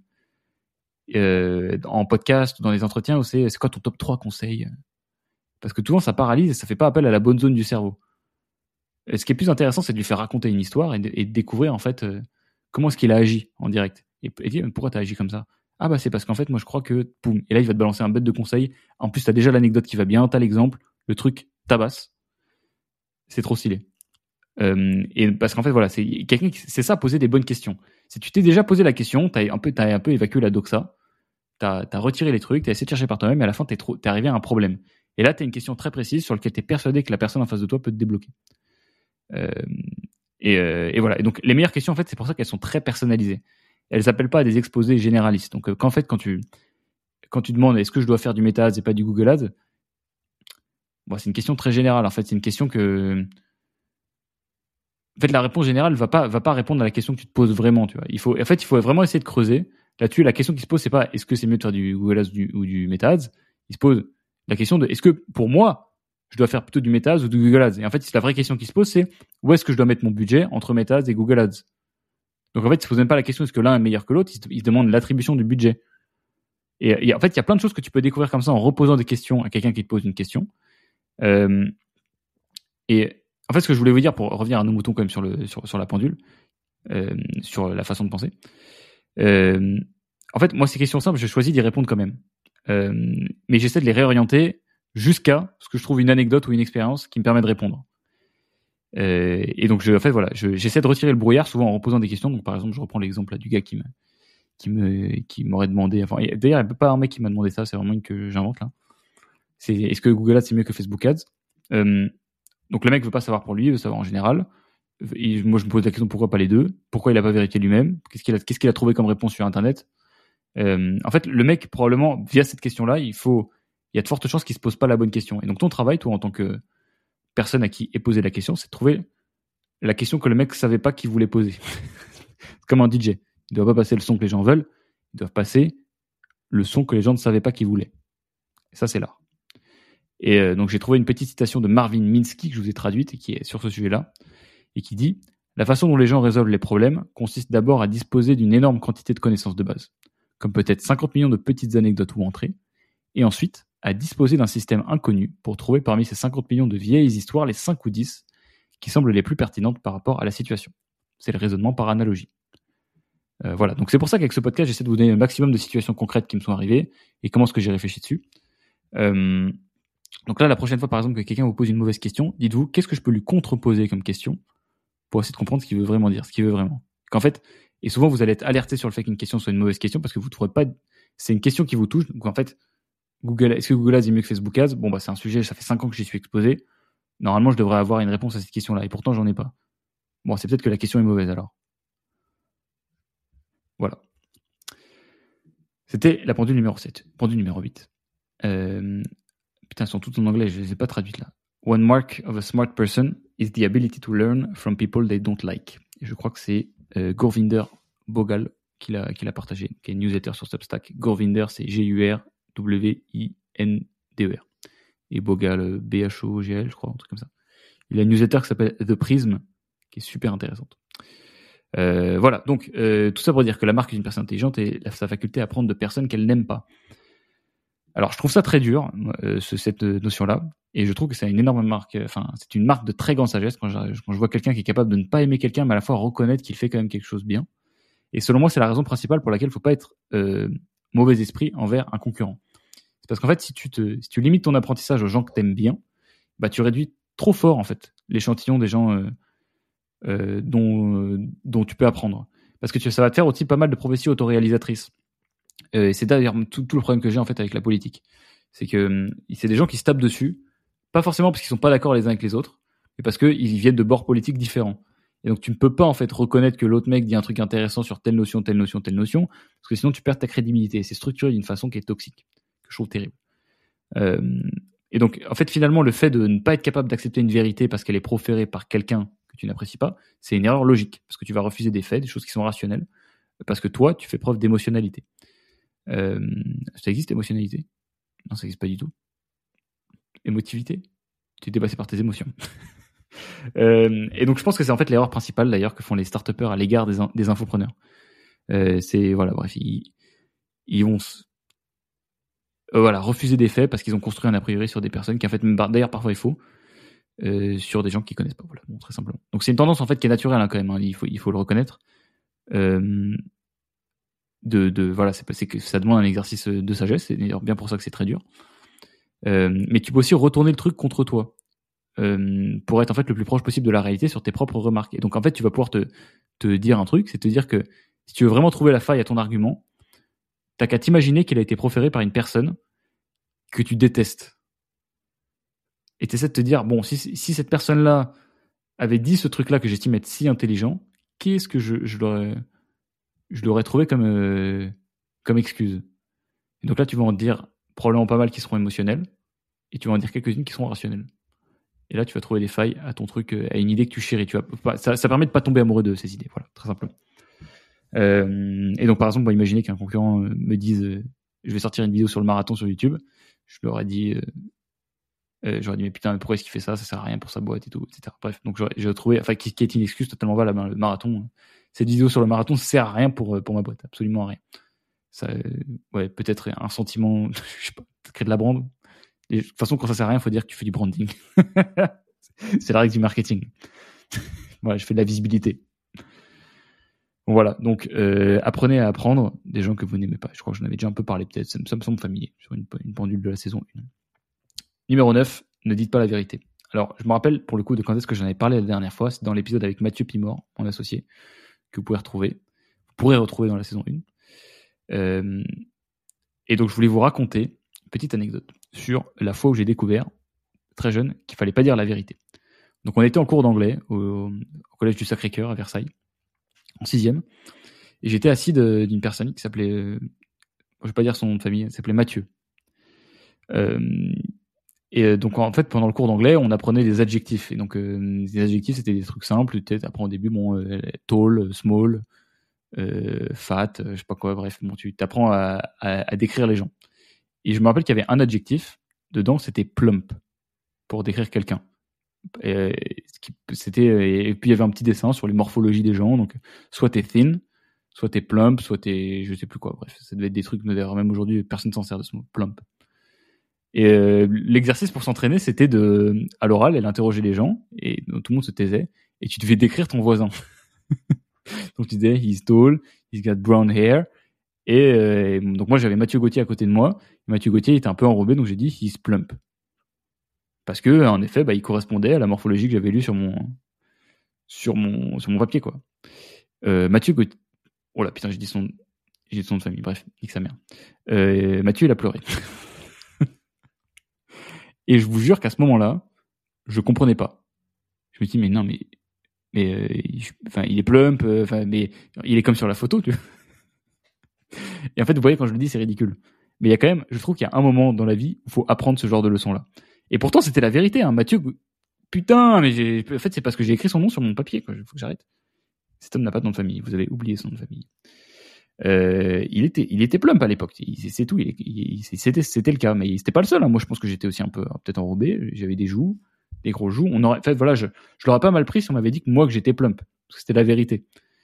en podcast ou dans les entretiens où c'est quoi ton top 3 conseils? Parce que souvent ça paralyse et ça fait pas appel à la bonne zone du cerveau. Et ce qui est plus intéressant, c'est de lui faire raconter une histoire et de découvrir en fait comment est-ce qu'il a agi en direct et dire pourquoi t'as agi comme ça? Ah bah c'est parce qu'en fait moi je crois que boum, et là il va te balancer un bête de conseils. En plus t'as déjà l'anecdote qui va bien, t'as l'exemple, le truc tabasse. C'est trop stylé. Et parce qu'en fait voilà, c'est quelqu'un c'est ça, poser des bonnes questions. Si tu t'es déjà posé la question, t'as un peu évacué la doxa, t'as retiré les trucs, t'as essayé de chercher par toi-même et à la fin t'es arrivé à un problème. Et là t'as une question très précise sur laquelle t'es persuadé que la personne en face de toi peut te débloquer. Et voilà. Et donc les meilleures questions en fait c'est pour ça qu'elles sont très personnalisées. Elles s'appellent pas des exposés généralistes. Donc quand tu demandes est-ce que je dois faire du Meta Ads et pas du Google Ads, bon, c'est une question très générale. En fait, c'est une question que, en fait, la réponse générale va pas répondre à la question que tu te poses vraiment. Tu vois, il faut vraiment essayer de creuser. Là-dessus, la question qui se pose, c'est pas est-ce que c'est mieux de faire du Google Ads ou du Meta Ads. Il se pose la question de est-ce que pour moi, je dois faire plutôt du Meta Ads ou du Google Ads. Et en fait, la vraie question qui se pose, c'est où est-ce que je dois mettre mon budget entre Meta Ads et Google Ads. Donc en fait, il se pose même pas la question est-ce que l'un est meilleur que l'autre. Il se demande l'attribution du budget. Et en fait, il y a plein de choses que tu peux découvrir comme ça en reposant des questions à quelqu'un qui te pose une question. Et en fait, ce que je voulais vous dire pour revenir à nos moutons quand même sur la pendule, sur la façon de penser. En fait, moi, ces questions simples, je choisis d'y répondre quand même. Mais j'essaie de les réorienter jusqu'à ce que je trouve une anecdote ou une expérience qui me permet de répondre. Et donc, j'essaie de retirer le brouillard souvent en reposant des questions. Donc, par exemple, je reprends l'exemple là, du gars qui m'aurait demandé. Enfin, d'ailleurs, il n'y a pas un mec qui m'a demandé ça. C'est vraiment une que j'invente là. C'est est-ce que Google Ads c'est mieux que Facebook Ads? Donc le mec veut pas savoir pour lui, il veut savoir en général. Et moi je me pose la question pourquoi pas les deux? Pourquoi il a pas vérifié lui-même? Qu'est-ce qu'il a trouvé comme réponse sur Internet? En fait, le mec probablement via cette question-là, il y a de fortes chances qu'il se pose pas la bonne question. Et donc ton travail, toi en tant que personne à qui est posée la question, c'est de trouver la question que le mec savait pas qu'il voulait poser. Comme un DJ, il doit pas passer le son que les gens veulent, ils doivent passer le son que les gens ne savaient pas qu'ils voulaient. Et ça c'est l'art. Et donc j'ai trouvé une petite citation de Marvin Minsky que je vous ai traduite et qui est sur ce sujet-là et qui dit « La façon dont les gens résolvent les problèmes consiste d'abord à disposer d'une énorme quantité de connaissances de base, comme peut-être 50 millions de petites anecdotes ou entrées, et ensuite à disposer d'un système inconnu pour trouver parmi ces 50 millions de vieilles histoires les 5 ou 10 qui semblent les plus pertinentes par rapport à la situation. C'est le raisonnement par analogie. » Voilà, donc c'est pour ça qu'avec ce podcast, j'essaie de vous donner un maximum de situations concrètes qui me sont arrivées et comment est-ce que j'ai réfléchi dessus. Donc là, la prochaine fois, par exemple, que quelqu'un vous pose une mauvaise question, dites-vous, qu'est-ce que je peux lui contreposer comme question pour essayer de comprendre ce qu'il veut vraiment dire, ce qu'il veut vraiment. Qu'en fait, Et souvent, vous allez être alerté sur le fait qu'une question soit une mauvaise question parce que vous ne trouvez pas. C'est une question qui vous touche. Donc en fait, est-ce que Google Ads est mieux que Facebook Ads? Bon, bah, c'est un sujet, ça fait 5 ans que j'y suis exposé. Normalement, je devrais avoir une réponse à cette question-là. Et pourtant, j'en ai pas. Bon, c'est peut-être que la question est mauvaise alors. Voilà. C'était la pendule numéro 7. Pendule numéro 8. Putain, elles sont toutes en anglais, je les ai pas traduites là. One mark of a smart person is the ability to learn from people they don't like. Et je crois que c'est Gurvinder Bogal qui l'a partagé, qui est une newsletter sur Substack. Gurvinder, c'est Gurwinder. Et Bogal, Bhogl, je crois, un truc comme ça. Il a une newsletter qui s'appelle The Prism, qui est super intéressante. Voilà, donc tout ça pour dire que la marque d'une personne intelligente est sa faculté à apprendre de personnes qu'elle n'aime pas. Alors, je trouve ça très dur, cette notion-là, et je trouve que c'est une énorme marque, c'est une marque de très grande sagesse quand je vois quelqu'un qui est capable de ne pas aimer quelqu'un, mais à la fois reconnaître qu'il fait quand même quelque chose bien. Et selon moi, c'est la raison principale pour laquelle il ne faut pas être mauvais esprit envers un concurrent. C'est parce qu'en fait, si tu limites ton apprentissage aux gens que tu aimes bien, bah, tu réduis trop fort, en fait, l'échantillon des gens dont tu peux apprendre. Parce que ça va te faire aussi pas mal de prophéties autoréalisatrices. Et c'est d'ailleurs tout le problème que j'ai en fait avec la politique. C'est que c'est des gens qui se tapent dessus, pas forcément parce qu'ils sont pas d'accord les uns avec les autres, mais parce qu'ils viennent de bords politiques différents. Et donc tu ne peux pas en fait reconnaître que l'autre mec dit un truc intéressant sur telle notion, parce que sinon tu perds ta crédibilité. Et c'est structuré d'une façon qui est toxique, que je trouve terrible. Et donc en fait finalement le fait de ne pas être capable d'accepter une vérité parce qu'elle est proférée par quelqu'un que tu n'apprécies pas, c'est une erreur logique, parce que tu vas refuser des faits, des choses qui sont rationnelles, parce que toi tu fais preuve d'émotionnalité. Ça existe, émotionnalité? Non, ça n'existe pas du tout. Émotivité? Tu es dépassé par tes émotions. Et donc, je pense que c'est en fait l'erreur principale, d'ailleurs, que font les start-upers à l'égard des infopreneurs. C'est, voilà, bref, ils vont refuser des faits parce qu'ils ont construit un a priori sur des personnes qui, en fait, d'ailleurs, parfois est faux, sur des gens qu'ils connaissent pas, voilà, bon, très simplement. Donc, c'est une tendance, en fait, qui est naturelle, hein, quand même, hein, il faut le reconnaître. Voilà, c'est que ça demande un exercice de sagesse, c'est d'ailleurs bien pour ça que c'est très dur. Mais tu peux aussi retourner le truc contre toi pour être en fait le plus proche possible de la réalité sur tes propres remarques. Et donc en fait, tu vas pouvoir te dire un truc, c'est te dire que si tu veux vraiment trouver la faille à ton argument, t'as qu'à t'imaginer qu'il a été proféré par une personne que tu détestes. Et t'essaies de te dire, bon, si cette personne-là avait dit ce truc-là que j'estime être si intelligent, qu'est-ce que je l'aurais trouvé comme excuse? Et donc là, tu vas en dire probablement pas mal qui seront émotionnelles, et tu vas en dire quelques-unes qui seront rationnelles. Et là, tu vas trouver des failles à ton truc, à une idée que tu chéris. Ça permet de pas tomber amoureux de ces idées, voilà, très simplement. Et donc, par exemple, imaginez qu'un concurrent me dise je vais sortir une vidéo sur le marathon sur YouTube. Je leur ai dit j'aurais dit mais putain, mais pourquoi est-ce qu'il fait ça? Ça sert à rien pour sa boîte et tout, etc. Bref, donc j'ai trouvé, qui est une excuse totalement valable. Le marathon, cette vidéo sur le marathon sert à rien pour ma boîte, absolument à rien. Ça, peut-être un sentiment, je sais pas, créer de la brand. Et de toute façon, quand ça sert à rien, il faut dire que tu fais du branding. C'est la règle du marketing. Voilà, je fais de la visibilité. Voilà, donc apprenez à apprendre des gens que vous n'aimez pas. Je crois que j'en avais déjà un peu parlé, peut-être. Ça me semble familier sur une pendule de la saison 1. Numéro 9, ne dites pas la vérité. Alors, je me rappelle pour le coup de quand est-ce que j'en avais parlé la dernière fois. C'est dans l'épisode avec Mathieu Pimor, mon associé, que vous pourrez retrouver. Vous pourrez retrouver dans la saison 1. Et donc, je voulais vous raconter une petite anecdote sur la fois où j'ai découvert, très jeune, qu'il fallait pas dire la vérité. Donc, on était en cours d'anglais au collège du Sacré-Cœur à Versailles, en 6e, et j'étais assis d'une personne qui s'appelait, je vais pas dire son nom de famille, elle s'appelait Mathieu. Et donc, en fait, pendant le cours d'anglais, on apprenait des adjectifs. Et donc, les adjectifs, c'était des trucs simples. Peut-être, après, au début, tall, small, fat, je sais pas quoi, bref. Bon, tu t'apprends à décrire les gens. Et je me rappelle qu'il y avait un adjectif, dedans, c'était plump, pour décrire quelqu'un. Et puis, il y avait un petit dessin sur les morphologies des gens. Donc, soit t'es thin, soit t'es plump, soit t'es, je sais plus quoi. Bref, ça devait être des trucs, d'ailleurs, même aujourd'hui, personne s'en sert de ce mot, plump. Et l'exercice pour s'entraîner, c'était à l'oral, elle interrogeait les gens, et donc, tout le monde se taisait, et tu devais décrire ton voisin. Donc tu disais, he's tall, he's got brown hair, et donc moi j'avais Mathieu Gauthier à côté de moi, et Mathieu Gauthier était un peu enrobé, donc j'ai dit, he's plump. Parce que, en effet, il correspondait à la morphologie que j'avais lue sur mon papier, quoi. Mathieu Gauthier, Oh là, putain, j'ai dit son nom de famille. Bref, nique sa mère. Mathieu, il a pleuré. Et je vous jure qu'à ce moment-là, je comprenais pas. Je me dis, mais non, mais il est plump, mais il est comme sur la photo, tu vois. Et en fait, vous voyez, quand je le dis, c'est ridicule. Mais il y a quand même, je trouve qu'il y a un moment dans la vie où il faut apprendre ce genre de leçons-là. Et pourtant, c'était la vérité, hein. Mathieu, putain, mais en fait, c'est parce que j'ai écrit son nom sur mon papier, quoi. Il faut que j'arrête. Cet homme n'a pas de nom de famille. Vous avez oublié son nom de famille. Il était plump à l'époque. C'est tout. C'était le cas. Mais c'était pas le seul, hein. Moi, je pense que j'étais aussi un peu, peut-être enrobé. J'avais des joues, des gros joues. En fait, voilà, je l'aurais pas mal pris si on m'avait dit que moi, que j'étais plump. Parce que c'était la vérité.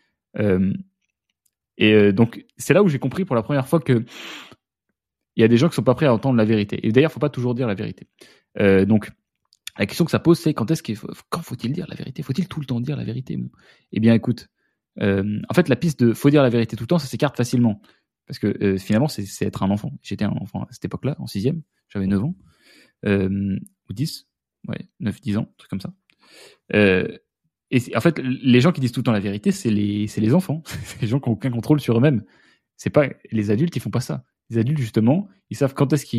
Donc, c'est là où j'ai compris pour la première fois que il y a des gens qui sont pas prêts à entendre la vérité. Et d'ailleurs, faut pas toujours dire la vérité. Donc, la question que ça pose, c'est quand faut-il dire la vérité? Faut-il tout le temps dire la vérité? Bon. Eh bien, écoute, en fait, la piste de faut dire la vérité tout le temps, ça s'écarte facilement. Parce que finalement, c'est être un enfant. J'étais un enfant à cette époque-là, en 6e. J'avais 9 ans. Ou 10. Ouais, 9, 10 ans, un truc comme ça. Et en fait, les gens qui disent tout le temps la vérité, c'est les enfants. C'est les gens qui n'ont aucun contrôle sur eux-mêmes. C'est pas les adultes, ils font pas ça. Les adultes, justement, ils savent quand est-ce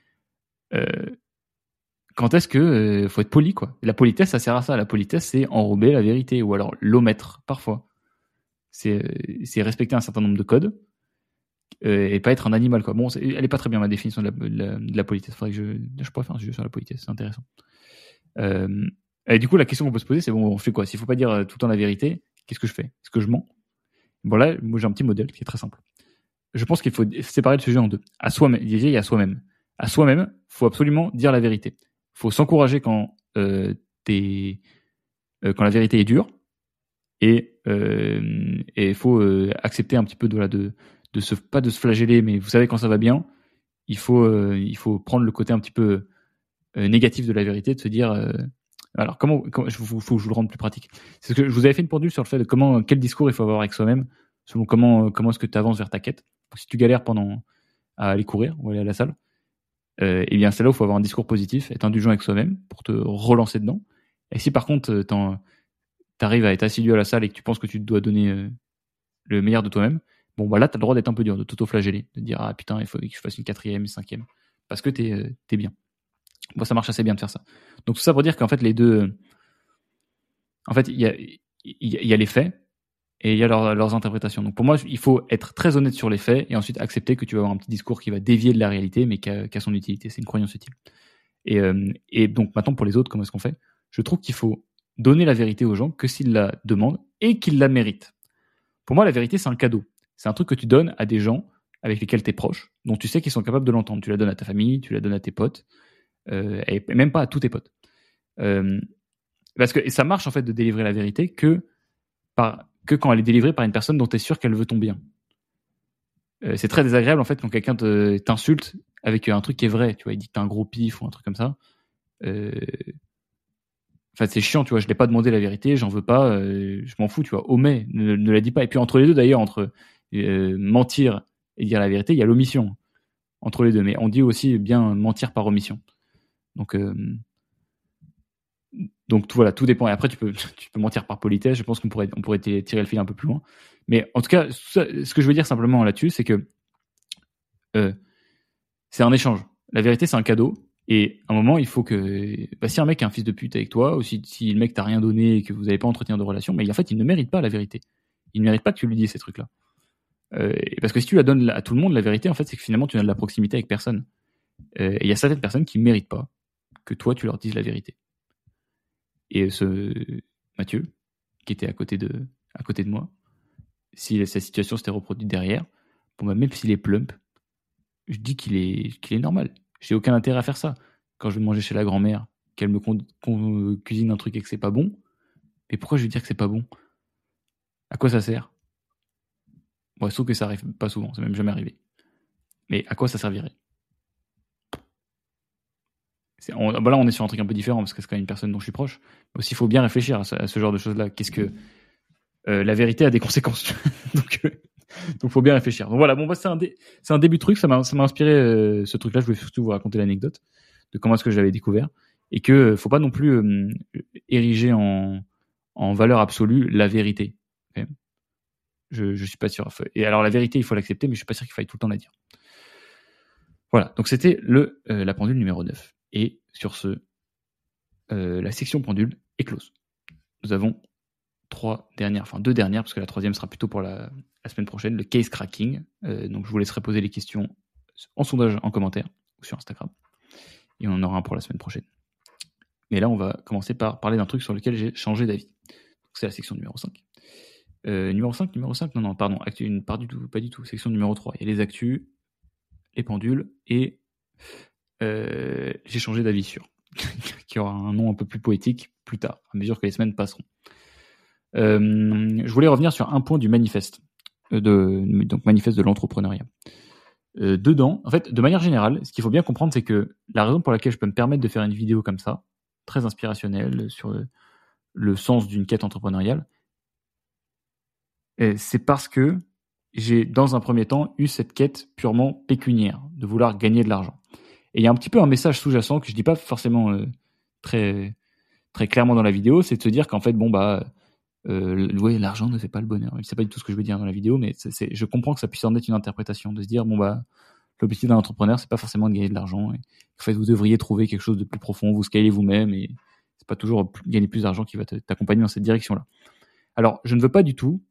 que faut être poli, quoi. Et la politesse, ça sert à ça. La politesse, c'est enrober la vérité ou alors l'omettre parfois. C'est respecter un certain nombre de codes et pas être un animal, quoi. Bon, elle est pas très bien ma définition de la politesse. Faudrait que je pourrais faire un sujet sur la politesse, c'est intéressant. Et du coup, la question qu'on peut se poser, c'est bon, on fait quoi? S'il faut pas dire tout le temps la vérité, qu'est-ce que je fais? Est-ce que je mens? Bon là, moi j'ai un petit modèle qui est très simple. Je pense qu'il faut séparer le sujet en deux. À soi-même, il y a soi-même. À soi-même, faut absolument dire la vérité. Faut s'encourager quand la vérité est dure, et il faut accepter un petit peu pas de se flageller, mais vous savez quand ça va bien, il faut prendre le côté un petit peu négatif de la vérité, de se dire alors faut que je vous le rende plus pratique. C'est ce que je vous avais fait une pendule sur le fait de quel discours il faut avoir avec soi-même, selon comment est-ce que tu avances vers ta quête. Donc, si tu galères à aller courir ou aller à la salle, eh bien c'est là où il faut avoir un discours positif, être indulgent avec soi-même pour te relancer dedans. Et si par contre t'arrives à être assidu à la salle et que tu penses que tu dois donner le meilleur de toi-même, bon bah là t'as le droit d'être un peu dur, de t'auto-flageller, de dire ah putain il faut que je fasse une 4e, 5e, parce que t'es bien. Bon, ça marche assez bien de faire ça. Donc tout ça pour dire qu'en fait les deux, en fait il y a les faits et il y a leurs interprétations. Donc pour moi il faut être très honnête sur les faits et ensuite accepter que tu vas avoir un petit discours qui va dévier de la réalité mais qui a son utilité. C'est une croyance utile. Et donc maintenant pour les autres, comment est-ce qu'on fait? Je trouve qu'il faut donner la vérité aux gens que s'ils la demandent et qu'ils la méritent. Pour moi la vérité c'est un cadeau. C'est un truc que tu donnes à des gens avec lesquels tu es proche, dont tu sais qu'ils sont capables de l'entendre. Tu la donnes à ta famille, tu la donnes à tes potes, et même pas à tous tes potes. Parce que ça marche en fait de délivrer la vérité que quand elle est délivrée par une personne dont tu es sûr qu'elle veut ton bien. C'est très désagréable en fait quand quelqu'un t'insulte avec un truc qui est vrai. Tu vois, il dit que t'es un gros pif ou un truc comme ça. Enfin, c'est chiant, tu vois. Je l'ai pas demandé la vérité, j'en veux pas. Je m'en fous, tu vois. Omets, ne la dis pas. Et puis entre les deux, d'ailleurs, entre mentir et dire la vérité, il y a l'omission entre les deux. Mais on dit aussi bien mentir par omission. Donc voilà, tout dépend. Et après, tu peux mentir par politesse. Je pense qu'on pourrait tirer le fil un peu plus loin. Mais en tout cas, ce que je veux dire simplement là-dessus, c'est que c'est un échange. La vérité, c'est un cadeau. Et à un moment, il faut que si un mec a un fils de pute avec toi, ou si le mec t'a rien donné et que vous n'avez pas entretenu de relation, mais en fait, il ne mérite pas la vérité. Il ne mérite pas que tu lui dises ces trucs-là. Parce que si tu la donnes à tout le monde, la vérité, en fait, c'est que finalement, tu n'as de la proximité avec personne. Et il y a certaines personnes qui ne méritent pas que toi, tu leur dises la vérité. Et ce Mathieu, qui était à côté de moi, si sa situation s'était reproduite derrière, bon, même s'il est plump, je dis qu'il est normal. J'ai aucun intérêt à faire ça. Quand je vais manger chez la grand-mère, qu'elle me cuisine un truc et que c'est pas bon, mais pourquoi je vais dire que c'est pas bon? À quoi ça sert? Bon, sauf que ça arrive pas souvent, c'est même jamais arrivé. Mais à quoi ça servirait? Là, on est sur un truc un peu différent parce que c'est quand même une personne dont je suis proche. Mais aussi, il faut bien réfléchir à ce genre de choses-là. Qu'est-ce que la vérité a des conséquences. Donc faut bien réfléchir. Donc voilà, bon, c'est un début de truc. Ça m'a inspiré ce truc-là. Je voulais surtout vous raconter l'anecdote de comment est-ce que j'avais découvert et que faut pas non plus ériger en valeur absolue la vérité. Okay, Je suis pas sûr. Et alors la vérité, il faut l'accepter, mais je suis pas sûr qu'il faille tout le temps la dire. Voilà, donc c'était la pendule numéro 9. Et sur ce, la section pendule est close. Nous avons deux dernières, parce que la troisième sera plutôt pour la semaine prochaine, le case cracking. Donc je vous laisserai poser les questions en sondage, en commentaire, ou sur Instagram. Et on en aura un pour la semaine prochaine. Mais là, on va commencer par parler d'un truc sur lequel j'ai changé d'avis. Donc c'est la section numéro 5. Numéro 5, non, pardon, pas du tout, section numéro 3. Il y a les actus, les pendules, et j'ai changé d'avis sur, qui aura un nom un peu plus poétique plus tard, à mesure que les semaines passeront. Je voulais revenir sur un point du manifeste, donc manifeste de l'entrepreneuriat. Dedans, en fait, de manière générale, ce qu'il faut bien comprendre, c'est que la raison pour laquelle je peux me permettre de faire une vidéo comme ça, très inspirationnelle, sur le sens d'une quête entrepreneuriale, c'est parce que j'ai, dans un premier temps, eu cette quête purement pécuniaire, de vouloir gagner de l'argent. Et il y a un petit peu un message sous-jacent que je dis pas forcément très, très clairement dans la vidéo, c'est de se dire qu'en fait, ouais, l'argent ne fait pas le bonheur. C'est pas du tout ce que je veux dire dans la vidéo, mais je comprends que ça puisse en être une interprétation, de se dire, l'objectif d'un entrepreneur, c'est pas forcément de gagner de l'argent. Et en fait, vous devriez trouver quelque chose de plus profond, vous scalez vous-même, et c'est pas toujours gagner plus d'argent qui va t'accompagner dans cette direction-là. Alors, je ne veux pas du tout.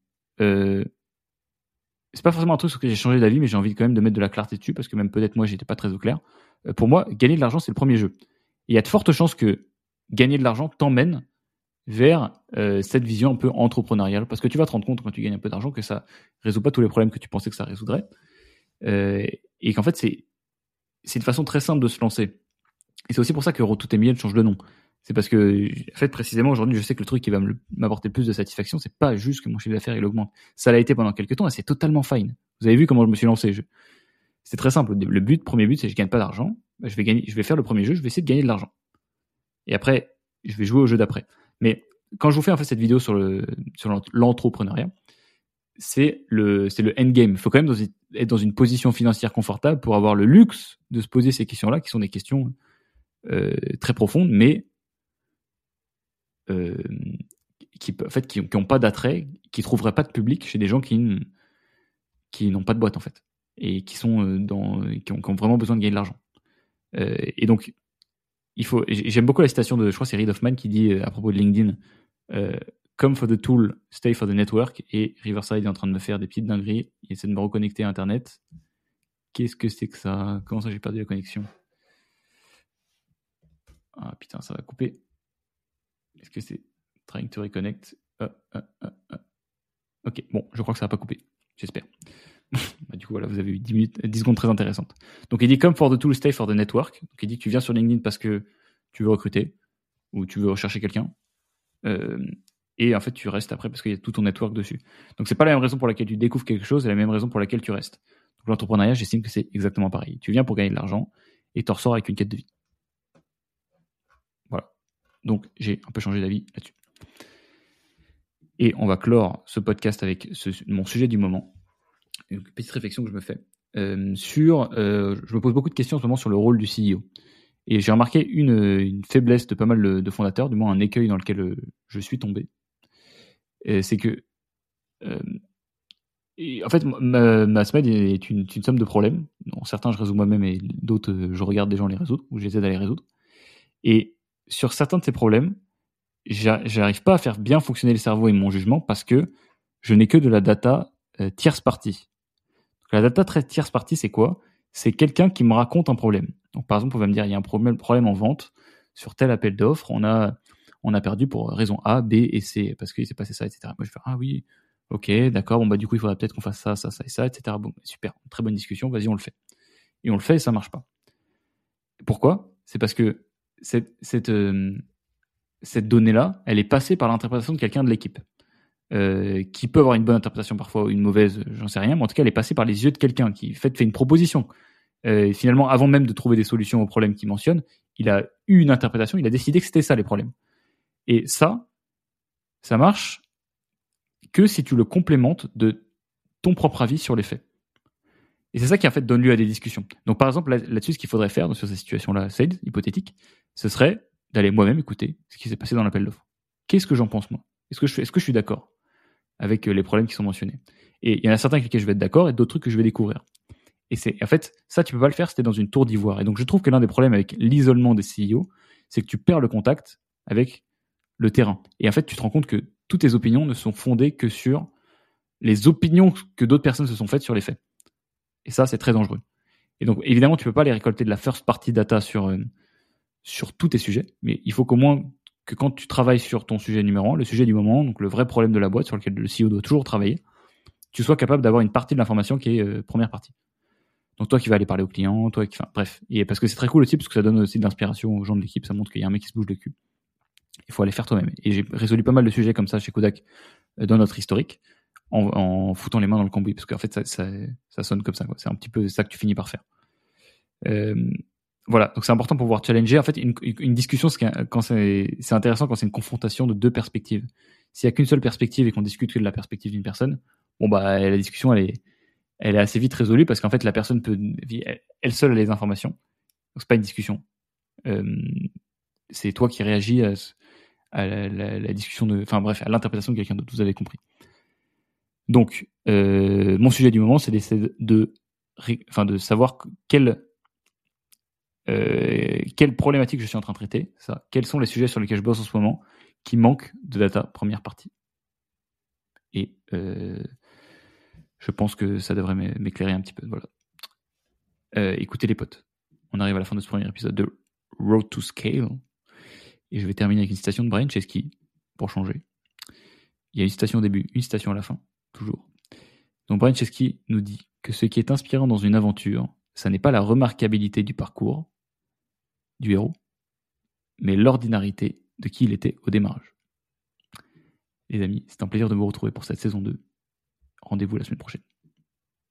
C'est pas forcément un truc sur lequel j'ai changé d'avis, mais j'ai envie quand même de mettre de la clarté dessus, parce que même peut-être moi, j'étais pas très au clair. Pour moi, gagner de l'argent, c'est le premier jeu. Et il y a de fortes chances que gagner de l'argent t'emmène vers cette vision un peu entrepreneuriale, parce que tu vas te rendre compte quand tu gagnes un peu d'argent que ça résout pas tous les problèmes que tu pensais que ça résoudrait, et qu'en fait c'est une façon très simple de se lancer. Et c'est aussi pour ça que Tout est miel change de nom. C'est parce que, en fait, précisément aujourd'hui, je sais que le truc qui va m'apporter le plus de satisfaction, c'est pas juste que mon chiffre d'affaires il augmente. Ça l'a été pendant quelques temps et c'est totalement fine. Vous avez vu comment je me suis lancé. C'est très simple. Le premier but, c'est que je gagne pas d'argent. Je vais faire le premier jeu, je vais essayer de gagner de l'argent. Et après, je vais jouer au jeu d'après. Mais quand je vous fais en fait cette vidéo sur l'entrepreneuriat, c'est le endgame. Il faut quand même être dans une position financière confortable pour avoir le luxe de se poser ces questions-là, qui sont des questions très profondes, mais qui n'ont pas d'attrait, qui trouveraient pas de public chez des gens qui n'ont pas de boîte en fait, et qui sont qui ont vraiment besoin de gagner de l'argent. Et donc j'aime beaucoup la citation de, je crois que c'est Reid Hoffman qui dit à propos de LinkedIn, come for the tool, stay for the network. Et Riverside est en train de me faire des petites dingueries, il essaie de me reconnecter à Internet. Qu'est-ce que c'est que ça? Comment ça j'ai perdu la connexion? Ah putain, ça va couper. Est-ce que c'est trying to reconnect? Ok, bon, je crois que ça va pas couper. J'espère. Du coup, voilà, vous avez eu 10 secondes très intéressantes. Donc, il dit come for the tool, stay for the network. Donc, il dit que tu viens sur LinkedIn parce que tu veux recruter ou tu veux rechercher quelqu'un. Et en fait, tu restes après parce qu'il y a tout ton network dessus. Donc, c'est pas la même raison pour laquelle tu découvres quelque chose, c'est la même raison pour laquelle tu restes. Donc, l'entrepreneuriat, j'estime que c'est exactement pareil. Tu viens pour gagner de l'argent et tu ressors avec une quête de vie. Voilà. Donc, j'ai un peu changé d'avis là-dessus. Et on va clore ce podcast avec mon sujet du moment. Une petite réflexion que je me fais. Je me pose beaucoup de questions en ce moment sur le rôle du CEO. Et j'ai remarqué une faiblesse de pas mal de fondateurs, du moins un écueil dans lequel je suis tombé. C'est que, en fait, ma semaine est une somme de problèmes. Dont certains, je résous moi-même et d'autres, je regarde des gens les résoudre ou je les aide à les résoudre. Et sur certains de ces problèmes, j'arrive pas à faire bien fonctionner le cerveau et mon jugement parce que je n'ai que de la data tierce partie. Donc, la data tierce partie, c'est quoi? C'est quelqu'un qui me raconte un problème. Donc, par exemple, on va me dire, il y a un problème en vente sur tel appel d'offres. On a perdu pour raison A, B et C parce qu'il s'est passé ça, etc. Moi, je fais, ah oui, ok, d'accord. Bon, du coup, il faudrait peut-être qu'on fasse ça, ça, ça et ça, etc. Bon, super. Très bonne discussion. Vas-y, on le fait. Et on le fait et ça marche pas. Pourquoi? C'est parce que cette donnée-là, elle est passée par l'interprétation de quelqu'un de l'équipe. Qui peut avoir une bonne interprétation parfois ou une mauvaise, j'en sais rien, mais en tout cas elle est passée par les yeux de quelqu'un qui fait une proposition. Et finalement, avant même de trouver des solutions aux problèmes qu'il mentionne, il a eu une interprétation, il a décidé que c'était ça les problèmes. Et ça marche que si tu le complémentes de ton propre avis sur les faits. Et c'est ça qui en fait donne lieu à des discussions. Donc par exemple là-dessus, ce qu'il faudrait faire sur ces situations-là, sales hypothétiques, ce serait d'aller moi-même écouter ce qui s'est passé dans l'appel d'offres. Qu'est-ce que j'en pense moi? Est-ce que je suis d'accord? avec les problèmes qui sont mentionnés. Et il y en a certains avec lesquels je vais être d'accord et d'autres trucs que je vais découvrir. Et en fait, ça, tu peux pas le faire si t'es dans une tour d'ivoire. Et donc, je trouve que l'un des problèmes avec l'isolement des CEO, c'est que tu perds le contact avec le terrain. Et en fait, tu te rends compte que toutes tes opinions ne sont fondées que sur les opinions que d'autres personnes se sont faites sur les faits. Et ça, c'est très dangereux. Et donc, évidemment, tu peux pas aller récolter de la first party data sur tous tes sujets, mais il faut qu'au moins que quand tu travailles sur ton sujet numéro 1, le sujet du moment, donc le vrai problème de la boîte sur lequel le CEO doit toujours travailler, tu sois capable d'avoir une partie de l'information qui est première partie. Donc toi qui vas aller parler aux clients, bref. Et parce que c'est très cool aussi, parce que ça donne aussi de l'inspiration aux gens de l'équipe, ça montre qu'il y a un mec qui se bouge le cul. Il faut aller faire toi-même. Et j'ai résolu pas mal de sujets comme ça chez Kodak dans notre historique, en foutant les mains dans le cambouis, parce qu'en fait ça sonne comme ça, quoi. C'est un petit peu ça que tu finis par faire. Voilà, donc c'est important pour pouvoir challenger. En fait, une discussion, c'est intéressant quand c'est une confrontation de deux perspectives. S'il y a qu'une seule perspective et qu'on discute que de la perspective d'une personne, bon bah la discussion elle est assez vite résolue parce qu'en fait la personne peut elle seule a les informations. Donc c'est pas une discussion. C'est toi qui réagis à la discussion enfin bref, à l'interprétation de quelqu'un d'autre. Vous avez compris. Donc mon sujet du moment, c'est d'essayer de savoir quelle problématique je suis en train de traiter, ça. Quels sont les sujets sur lesquels je bosse en ce moment qui manquent de data première partie. Et je pense que ça devrait m'éclairer un petit peu. Voilà. Écoutez les potes, on arrive à la fin de ce premier épisode de Road to Scale. Et je vais terminer avec une citation de Brian Chesky, pour changer. Il y a une citation au début, une citation à la fin, toujours. Donc Brian Chesky nous dit que ce qui est inspirant dans une aventure, ça n'est pas la remarquabilité du parcours du héros, mais l'ordinarité de qui il était au démarrage. Les amis, c'est un plaisir de vous retrouver pour cette saison 2. Rendez-vous la semaine prochaine.